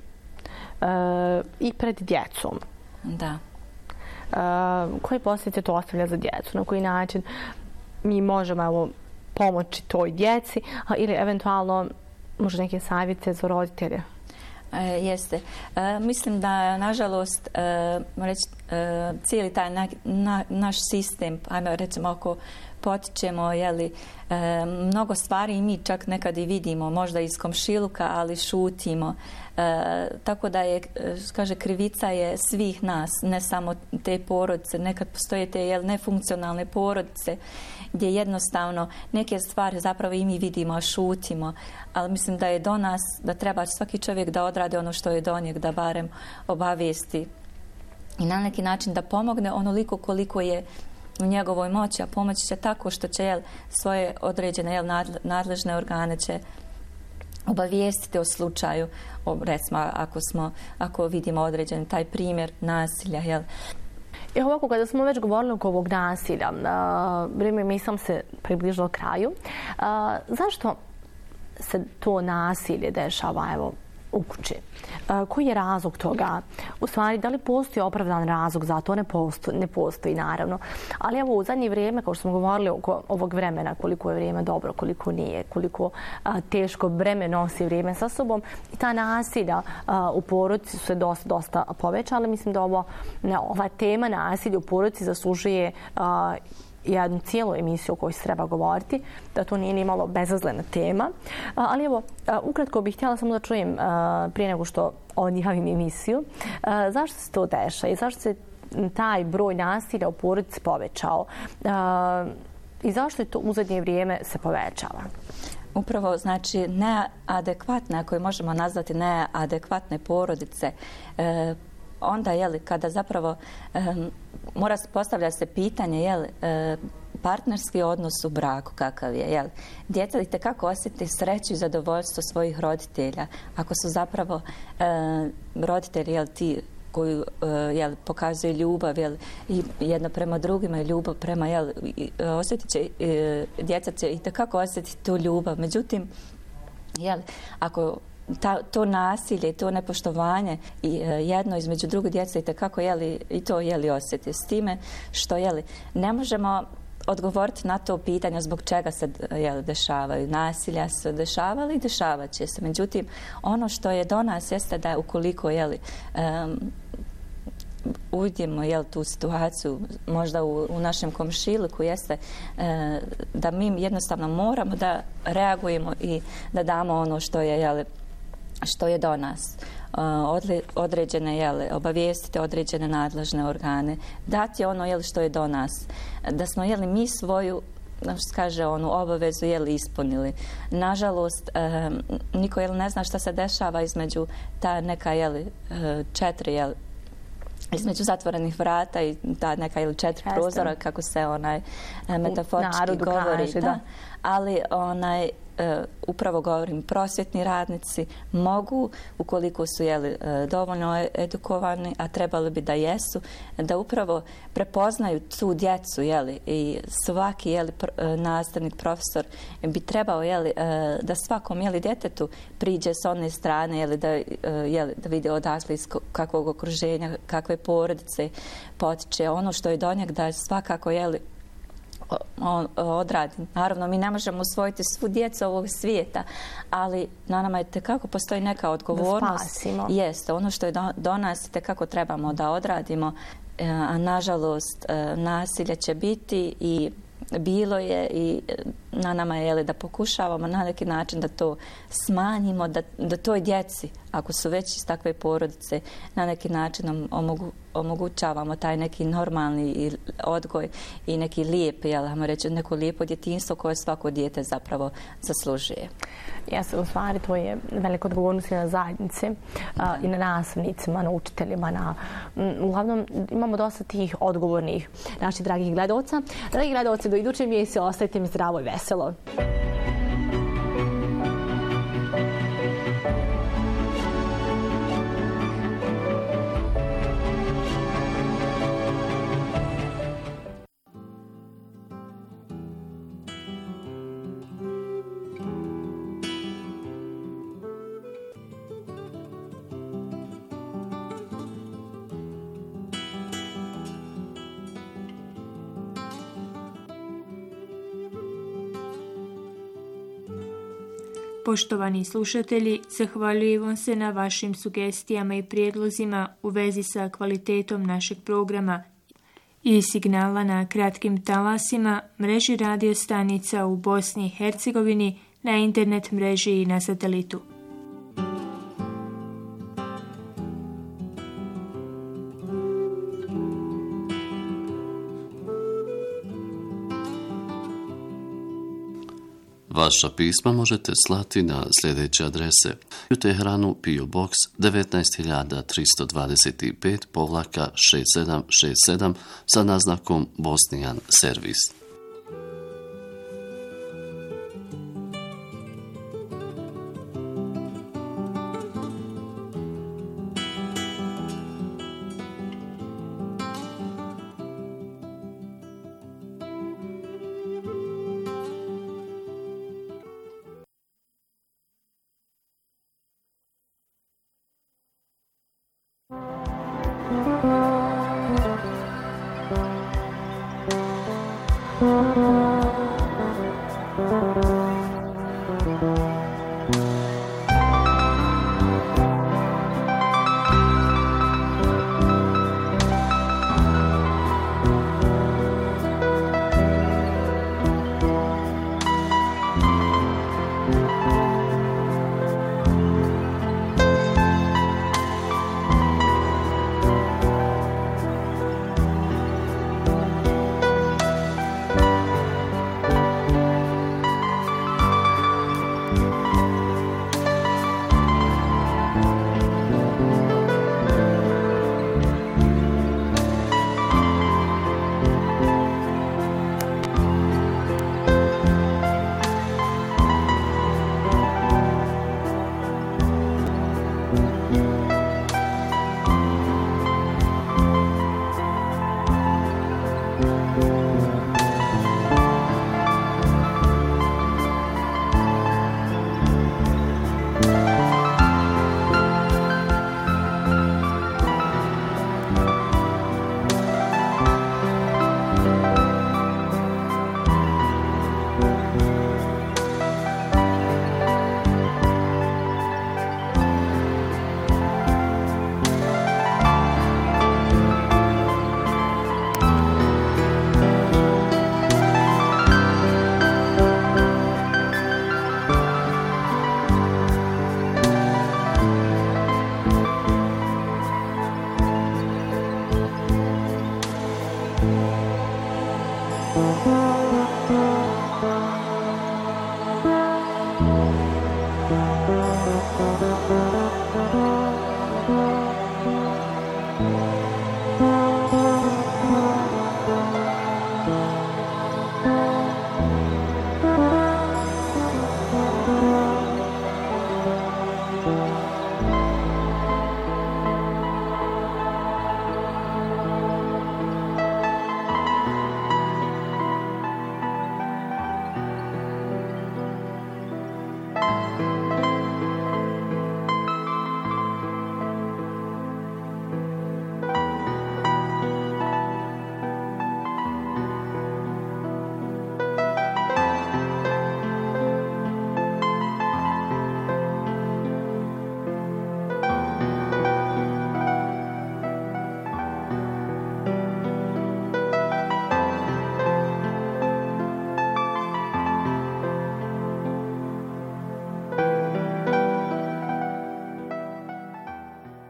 Speaker 12: a, i pred djecom.
Speaker 13: Da.
Speaker 12: A, koje posljedice to ostavlja za djecu? Na koji način mi možemo evo, pomoći toj djeci a, ili eventualno možda neke savjete za roditelje?
Speaker 13: E, jeste. E, mislim da, nažalost, e, reći, e, cijeli taj na, na, naš sistem, ajme recimo ako potičemo jeli, e, mnogo stvari i mi čak nekad i vidimo, možda iz komšiluka, ali šutimo. E, tako da je, kaže, krivica je svih nas, ne samo te porodice. Nekad postoje te jel, nefunkcionalne porodice gdje jednostavno neke stvari zapravo i mi vidimo, a šutimo. Ali mislim da je do nas, da treba svaki čovjek da odradi ono što je do njeg, da barem obavijesti i na neki način da pomogne onoliko koliko je u njegovoj moći, a pomoći će tako što će jel, svoje određene jel, nadležne organe će obavijestiti o slučaju, o, recimo ako, smo, ako vidimo određen taj primjer nasilja. Jel.
Speaker 12: I ovako, kada smo već govorili oko ovog nasilja, vrijeme mi sam se približilo kraju, a, zašto se to nasilje dešava evo, u kući? A, koji je razlog toga? U stvari, da li postoji opravdan razlog za to? Ne postoji, ne postoji naravno. Ali evo u zadnje vrijeme, kao što smo govorili oko ovog vremena, koliko je vrijeme dobro, koliko nije, koliko a, teško breme nosi vrijeme sa sobom, i ta nasilja a, u porodici su se dosta, dosta povećala. Mislim da ovo, ne, ova tema nasilja u porodici zaslužuje a, jednu cijelu emisiju o kojoj se treba govoriti, da to nije ni malo bezazlena tema. A, ali evo, a, ukratko bih htjela samo da čujem a, prije nego što odjavim emisiju, a, zašto se to dešava i zašto se taj broj nasilja u porodici povećao a, i zašto je to u zadnje vrijeme se povećava?
Speaker 13: Upravo, znači, neadekvatne, ako je možemo nazvati neadekvatne porodice, e, onda, jeli, kada zapravo e, mora postavljati se pitanje, jeli, e, partnerski odnos u braku kakav je, jel? Djeca itekako osjeti sreću i zadovoljstvo svojih roditelja. Ako su zapravo e, roditelji, jel, ti koji uh, jel, pokazuje ljubav jel, i jedno prema drugima i ljubav prema, jel, osjetit će, uh, djeca će itekako osjetiti tu ljubav. Međutim, jel, ako ta, to nasilje i to nepoštovanje i uh, jedno između druge djece itekako jeli, i to jeli osjeti s time što jeli, ne možemo odgovoriti na to pitanje zbog čega se jel, dešavaju. Nasilja se dešavali i dešavat će se. Međutim, ono što je do nas jeste da ukoliko jeli, um, uvidimo jel, tu situaciju možda u, u našem komšiluku jeste uh, da mi jednostavno moramo da reagujemo i da damo ono što je, jel, što je do nas. Određene, jel, obavijestiti određene nadležne organe, dati ono jel, što je do nas. Da smo jeli, mi svoju što kaže, onu obavezu jeli, ispunili. Nažalost, eh, niko jel, ne zna šta se dešava između ta neka jeli, četiri jel, između zatvorenih vrata i ta neka ili četiri Jeste. prozora, kako se onaj metaforički govori. Kaže, da. Da. Ali onaj Uh, upravo govorim, prosvjetni radnici mogu, ukoliko su jeli, uh, dovoljno edukovani, a trebali bi da jesu, da upravo prepoznaju tu djecu jeli, i svaki jeli, pr, uh, nastavnik, profesor bi trebao jeli, uh, da svakom jeli, djetetu priđe s one strane jeli, da, uh, jeli, da vide odakle iz kakvog okruženja, kakve porodice potiče, ono što je do njeg da svakako jeli, odradi. Naravno, mi ne možemo usvojiti svu djecu ovog svijeta, ali na nama je tekako postoji neka odgovornost. Jeste, ono što je do, do nas tekako trebamo da odradimo, a nažalost nasilje će biti i bilo je i na nama je jeli, da pokušavamo na neki način da to smanjimo, da, da toj djeci, ako su već iz takve porodice, na neki način omogu, omogućavamo taj neki normalni odgoj i neki lijep, jel, ajmo reći, neko lijepo djetinjstvo koje svako dijete zapravo zaslužuje.
Speaker 12: Jeste, u stvari to je veliko odgovornost i na zajednici, a, i na nastavnicima, na učiteljima. Na, m, uglavnom, imamo dosta tih odgovornih naših dragih gledalca. Dragi gledalci, do iduće emisije ostajte mi zdravo i veselo.
Speaker 14: Poštovani slušatelji, zahvaljujemo se na vašim sugestijama i prijedlozima u vezi sa kvalitetom našeg programa i signala na kratkim talasima, mreži radio stanica u Bosni i Hercegovini, na internet mreži i na satelitu.
Speaker 15: Vaša pisma možete slati na sljedeće adrese: u Teheranu P O Box devetnaest hiljada tristo dvadeset pet povlaka šest sedam šest sedam sa naznakom Bosnian Servis.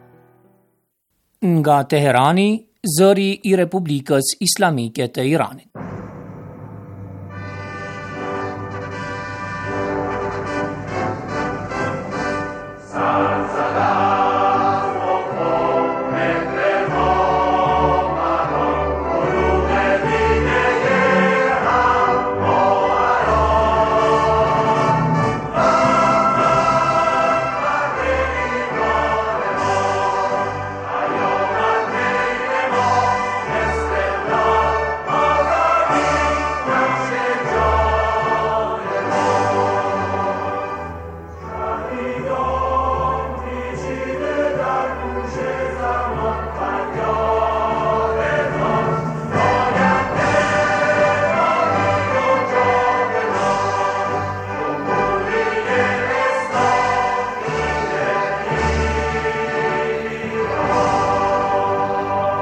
Speaker 16: Nga Teherani, zëri i Republikës Islamike të Iranit.